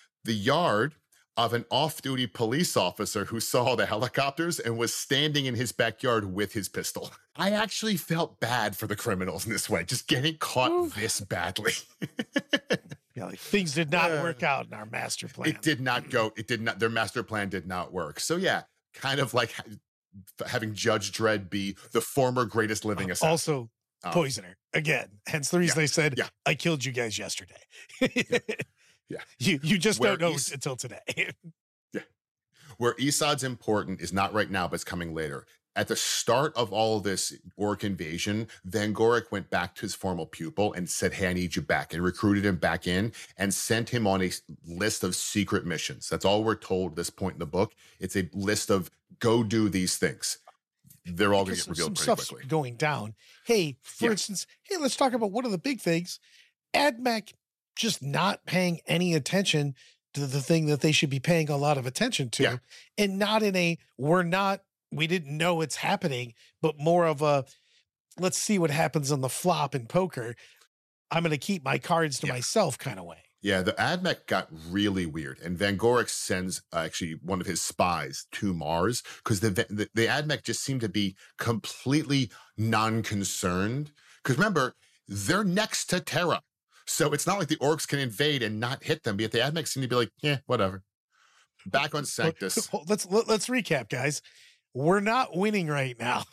of an off-duty police officer who saw the helicopters and was standing in his backyard with his pistol. I actually felt bad for the criminals in this way, just getting caught this badly. Yeah, like things did not work out in our master plan. It did not go. Their master plan did not work. So yeah, kind of like having Judge Dredd be the former greatest living assassin. Also, poisoner. Again, hence the reason they said, I killed you guys yesterday. Yeah. You just don't know until today. Yeah. Where Issad's important is not right now, but it's coming later. At the start of all of this orc invasion, Van Gorick went back to his former pupil and said, hey, I need you back, and recruited him back in and sent him on a list of secret missions. That's all we're told at this point in the book. It's a list of go do these things. They're all going to get revealed pretty quickly. Going down. Hey, for instance, let's talk about one of the big things. AdMech just not paying any attention to the thing that they should be paying a lot of attention to, and not in a we didn't know it's happening, but more of a let's see what happens on the flop in poker. I'm going to keep my cards to myself kind of way. Yeah, the AdMech got really weird, and Van Gorick sends actually one of his spies to Mars because the AdMech just seemed to be completely non-concerned. Because remember, they're next to Terra. So it's not like the orcs can invade and not hit them. But the AdMech seem to be like, whatever. Back on Sanctus. Let's recap, guys. We're not winning right now.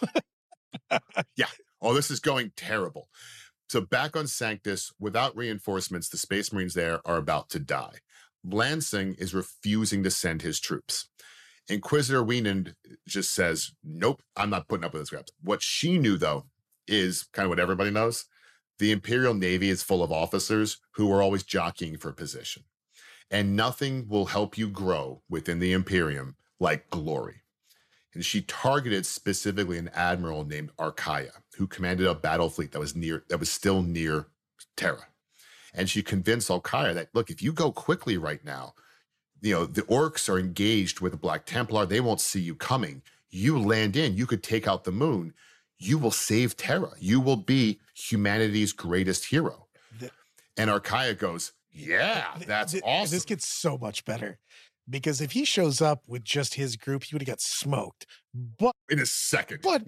This is going terrible. So back on Sanctus, without reinforcements, the Space Marines there are about to die. Lansing is refusing to send his troops. Inquisitor Wienand just says, nope, I'm not putting up with this crap. What she knew, though, is kind of what everybody knows. The Imperial Navy is full of officers who are always jockeying for position. And nothing will help you grow within the Imperium like glory. And she targeted specifically an admiral named Archaia, who commanded a battle fleet that was still near Terra. And she convinced Archaia that, look, if you go quickly right now, the orcs are engaged with the Black Templar. They won't see you coming. You land in, you could take out the moon. You will save Terra. You will be humanity's greatest hero. And Archaia goes, that's awesome. This gets so much better. Because if he shows up with just his group, he would have got smoked. But in a second. But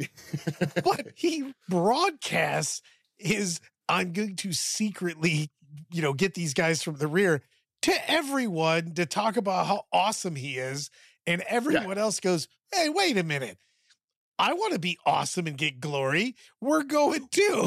he broadcasts I'm going to secretly, get these guys from the rear to everyone to talk about how awesome he is. And everyone else goes, hey, wait a minute. I want to be awesome and get glory. We're going too.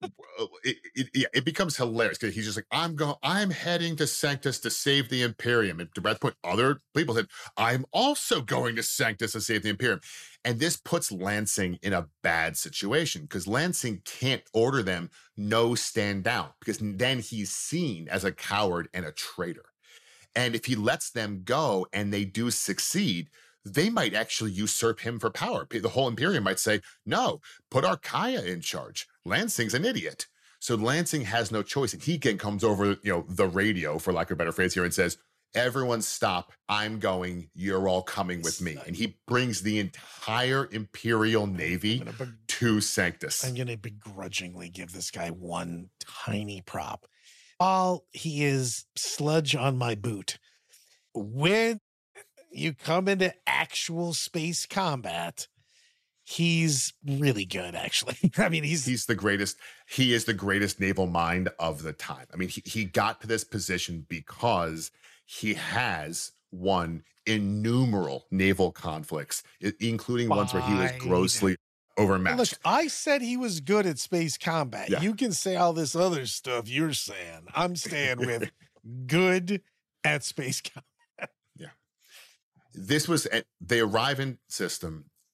It becomes hilarious because he's just like, I'm heading to Sanctus to save the Imperium. And to Brett's point, other people said, I'm also going to Sanctus to save the Imperium. And this puts Lansing in a bad situation because Lansing can't order them no stand down because then he's seen as a coward and a traitor. And if he lets them go and they do succeed, they might actually usurp him for power. The whole Imperium might say, no, put Archaia in charge. Lansing's an idiot. So Lansing has no choice. And he again comes over, the radio, for lack of a better phrase here, and says, everyone stop. I'm going. You're all coming with me. And he brings the entire Imperial Navy to Sanctus. I'm going to begrudgingly give this guy one tiny prop. While he is sludge on my boot, when you come into actual space combat, he's really good, actually. I mean, he's the greatest. He is the greatest naval mind of the time. I mean, he got to this position because he has won innumerable naval conflicts, including ones where he was grossly overmatched. Look, I said he was good at space combat. Yeah. You can say all this other stuff you're saying. I'm staying with good at space combat. They arrive in system,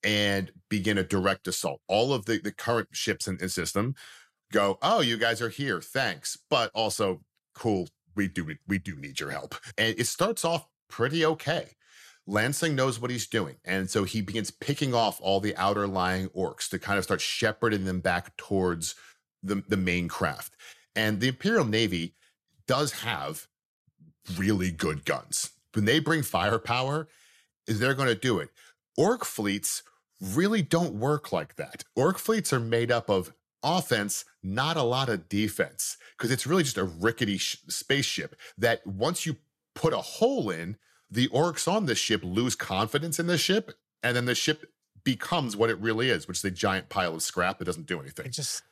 and begin a direct assault. All of the current ships in the system go, oh, you guys are here, thanks. But also, cool, we do need your help. And it starts off pretty okay. Lansing knows what he's doing. And so he begins picking off all the outer lying orcs to kind of start shepherding them back towards the main craft. And the Imperial Navy does have really good guns. When they bring firepower, they're going to do it. Orc fleets really don't work like that. Orc fleets are made up of offense, not a lot of defense, because it's really just a rickety spaceship that once you put a hole in, the orcs on the ship lose confidence in the ship, and then the ship becomes what it really is, which is a giant pile of scrap that doesn't do anything. It's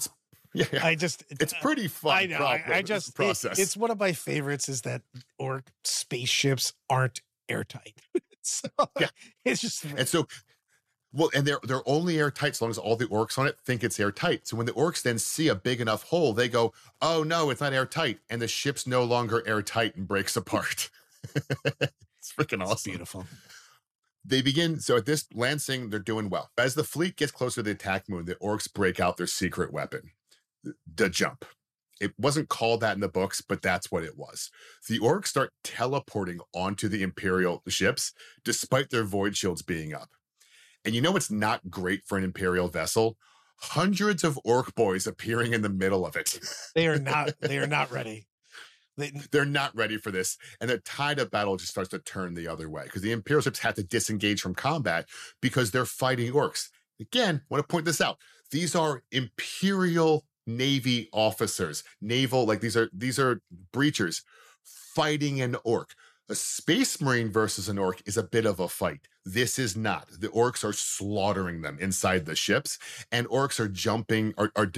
pretty fun. I know. Process. It's one of my favorites is that orc spaceships aren't airtight. So yeah. It's just and so. Well, and they're only airtight as long as all the orcs on it think it's airtight. So when the orcs then see a big enough hole, they go, "Oh no, it's not airtight," and the ship's no longer airtight and breaks apart. It's freaking awesome. It's beautiful. They begin, so at this Lansing, they're doing well. As the fleet gets closer to the attack moon, the orcs break out their secret weapon, the jump. It wasn't called that in the books, but that's what it was. The orcs start teleporting onto the Imperial ships, despite their void shields being up. And you know what's not great for an Imperial vessel? Hundreds of orc boys appearing in the middle of it. They are not ready. They're not ready for this. And the tide of battle just starts to turn the other way because the Imperial ships have to disengage from combat because they're fighting orcs. Again, I want to point this out. These are Imperial Navy officers, naval, like these are breachers fighting an orc. A space marine versus an orc is a bit of a fight. This is not. The orcs are slaughtering them inside the ships, and orcs are jumping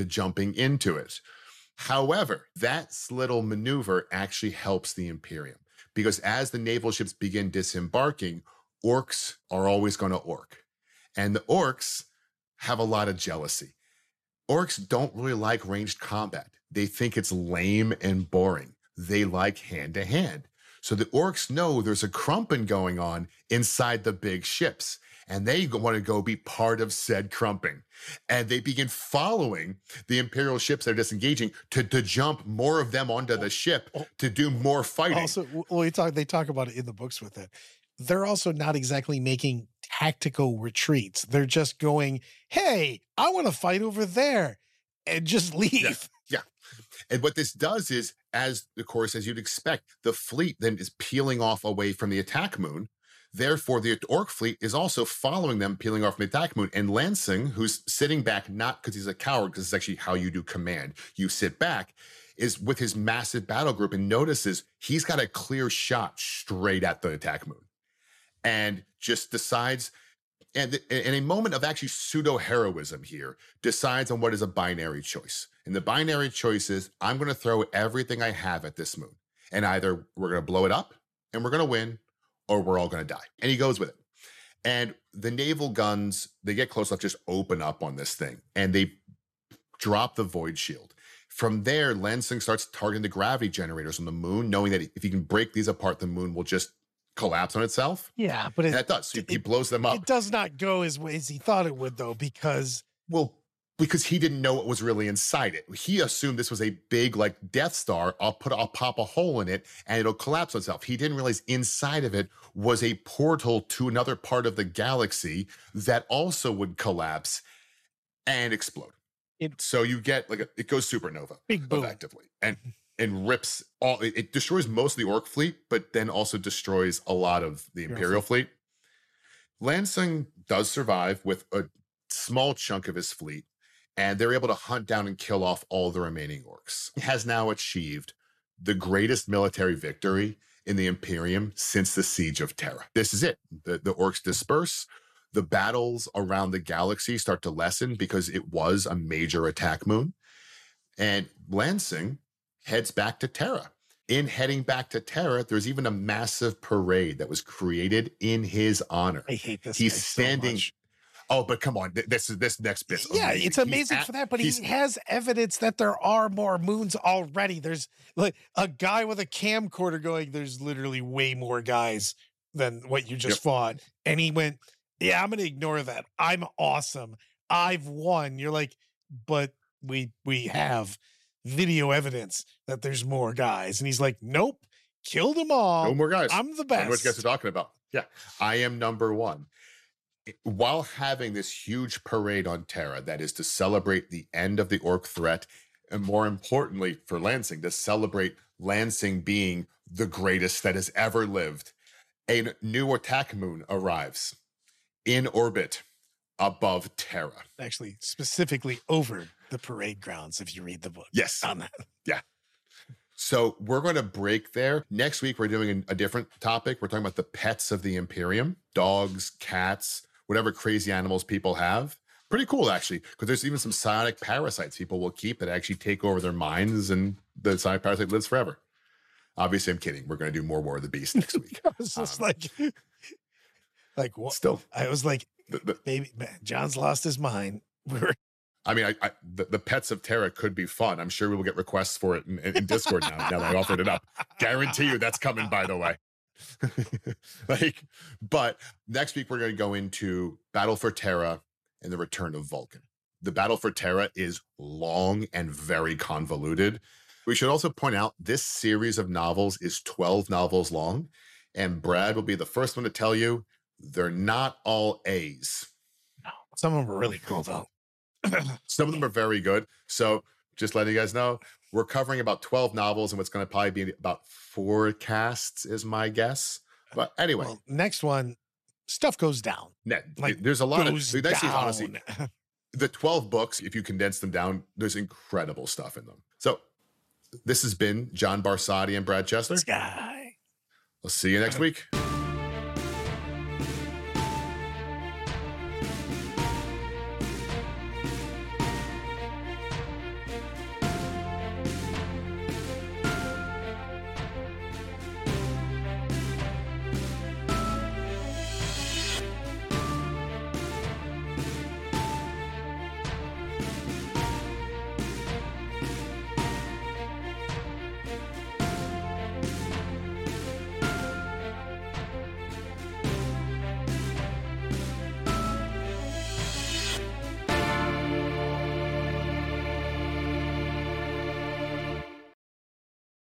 into it. However, that little maneuver actually helps the Imperium because as the naval ships begin disembarking, orcs are always going to orc. And the orcs have a lot of jealousy. Orcs don't really like ranged combat. They think it's lame and boring. They like hand-to-hand. So the orcs know there's a crumping going on inside the big ships, and they want to go be part of said crumping. And they begin following the Imperial ships that are disengaging to jump more of them onto the ship to do more fighting. Also, they talk about it in the books with it. They're also not exactly making tactical retreats. They're just going, hey, I want to fight over there, and just leave. Yeah. And what this does is, as you'd expect, the fleet then is peeling off away from the attack moon. Therefore, the orc fleet is also following them, peeling off from the attack moon. And Lansing, who's sitting back, not because he's a coward, because it's actually how you do command. You sit back, is with his massive battle group and notices he's got a clear shot straight at the attack moon. And just decides, and in a moment of actually pseudo-heroism here, decides on what is a binary choice. And the binary choice is, I'm going to throw everything I have at this moon. And either we're going to blow it up and we're going to win, or we're all going to die. And he goes with it. And the naval guns, they get close enough, just open up on this thing. And they drop the void shield. From there, Lansing starts targeting the gravity generators on the moon, knowing that if he can break these apart, the moon will just collapse on itself. Yeah, but that does. So he blows them up. It does not go as he thought it would, though, because he didn't know what was really inside it. He assumed this was a big, like, Death Star. I'll pop a hole in it and it'll collapse on itself. He didn't realize inside of it was a portal to another part of the galaxy that also would collapse and explode. So you get it goes supernova, big boom, effectively, and rips all. It destroys most of the orc fleet, but then also destroys a lot of the Imperial fleet. Lansing does survive with a small chunk of his fleet, and they're able to hunt down and kill off all the remaining orcs. He has now achieved the greatest military victory in the Imperium since the Siege of Terra. This is it. The orcs disperse. The battles around the galaxy start to lessen because it was a major attack moon. And Lansing heads back to Terra. In heading back to Terra, there's even a massive parade that was created in his honor. I hate this. He's standing. So much. Oh, but come on. This next bit. Yeah, it's amazing for that, but he has evidence that there are more moons already. There's like a guy with a camcorder going, there's literally way more guys than what you just fought. And he went, Yeah, I'm going to ignore that. I'm awesome. I've won. You're like, but we have video evidence that there's more guys. And he's like, nope, kill them all. No more guys. I'm the I best. know what you guys are talking about. Yeah, I am number one. While having this huge parade on Terra that is to celebrate the end of the orc threat, and more importantly for Lansing, to celebrate Lansing being the greatest that has ever lived, a new attack moon arrives in orbit above Terra. Actually, specifically over the parade grounds, if you read the book. Yes. On that. Yeah. So we're going to break there. Next week, we're doing a different topic. We're talking about the pets of the Imperium, dogs, cats, whatever crazy animals people have. Pretty cool, actually, because there's even some psionic parasites people will keep that actually take over their minds, and the psionic parasite lives forever. Obviously, I'm kidding. We're going to do more War of the Beast next week. I was just like what? Still, I was like, baby, man, John's lost his mind. I mean, the pets of Terra could be fun. I'm sure we will get requests for it in Discord now that I offered it up. Guarantee you that's coming, by the way. But next week we're going to go into Battle for Terra and the Return of Vulcan. The Battle for Terra is long and very convoluted. We should also point out this series of novels is 12 novels long, and Brad will be the first one to tell you they're not all A's. No, some of them are really cool though. Some of them are very good. So just letting you guys know, we're covering about 12 novels and what's going to probably be about 4 casts is my guess. But anyway. Well, next one, stuff goes down. There's a lot of, the next thing is honestly, down. the 12 books, if you condense them down, there's incredible stuff in them. So this has been John Barsotti and Brad Chester. Sky. We'll see you next week.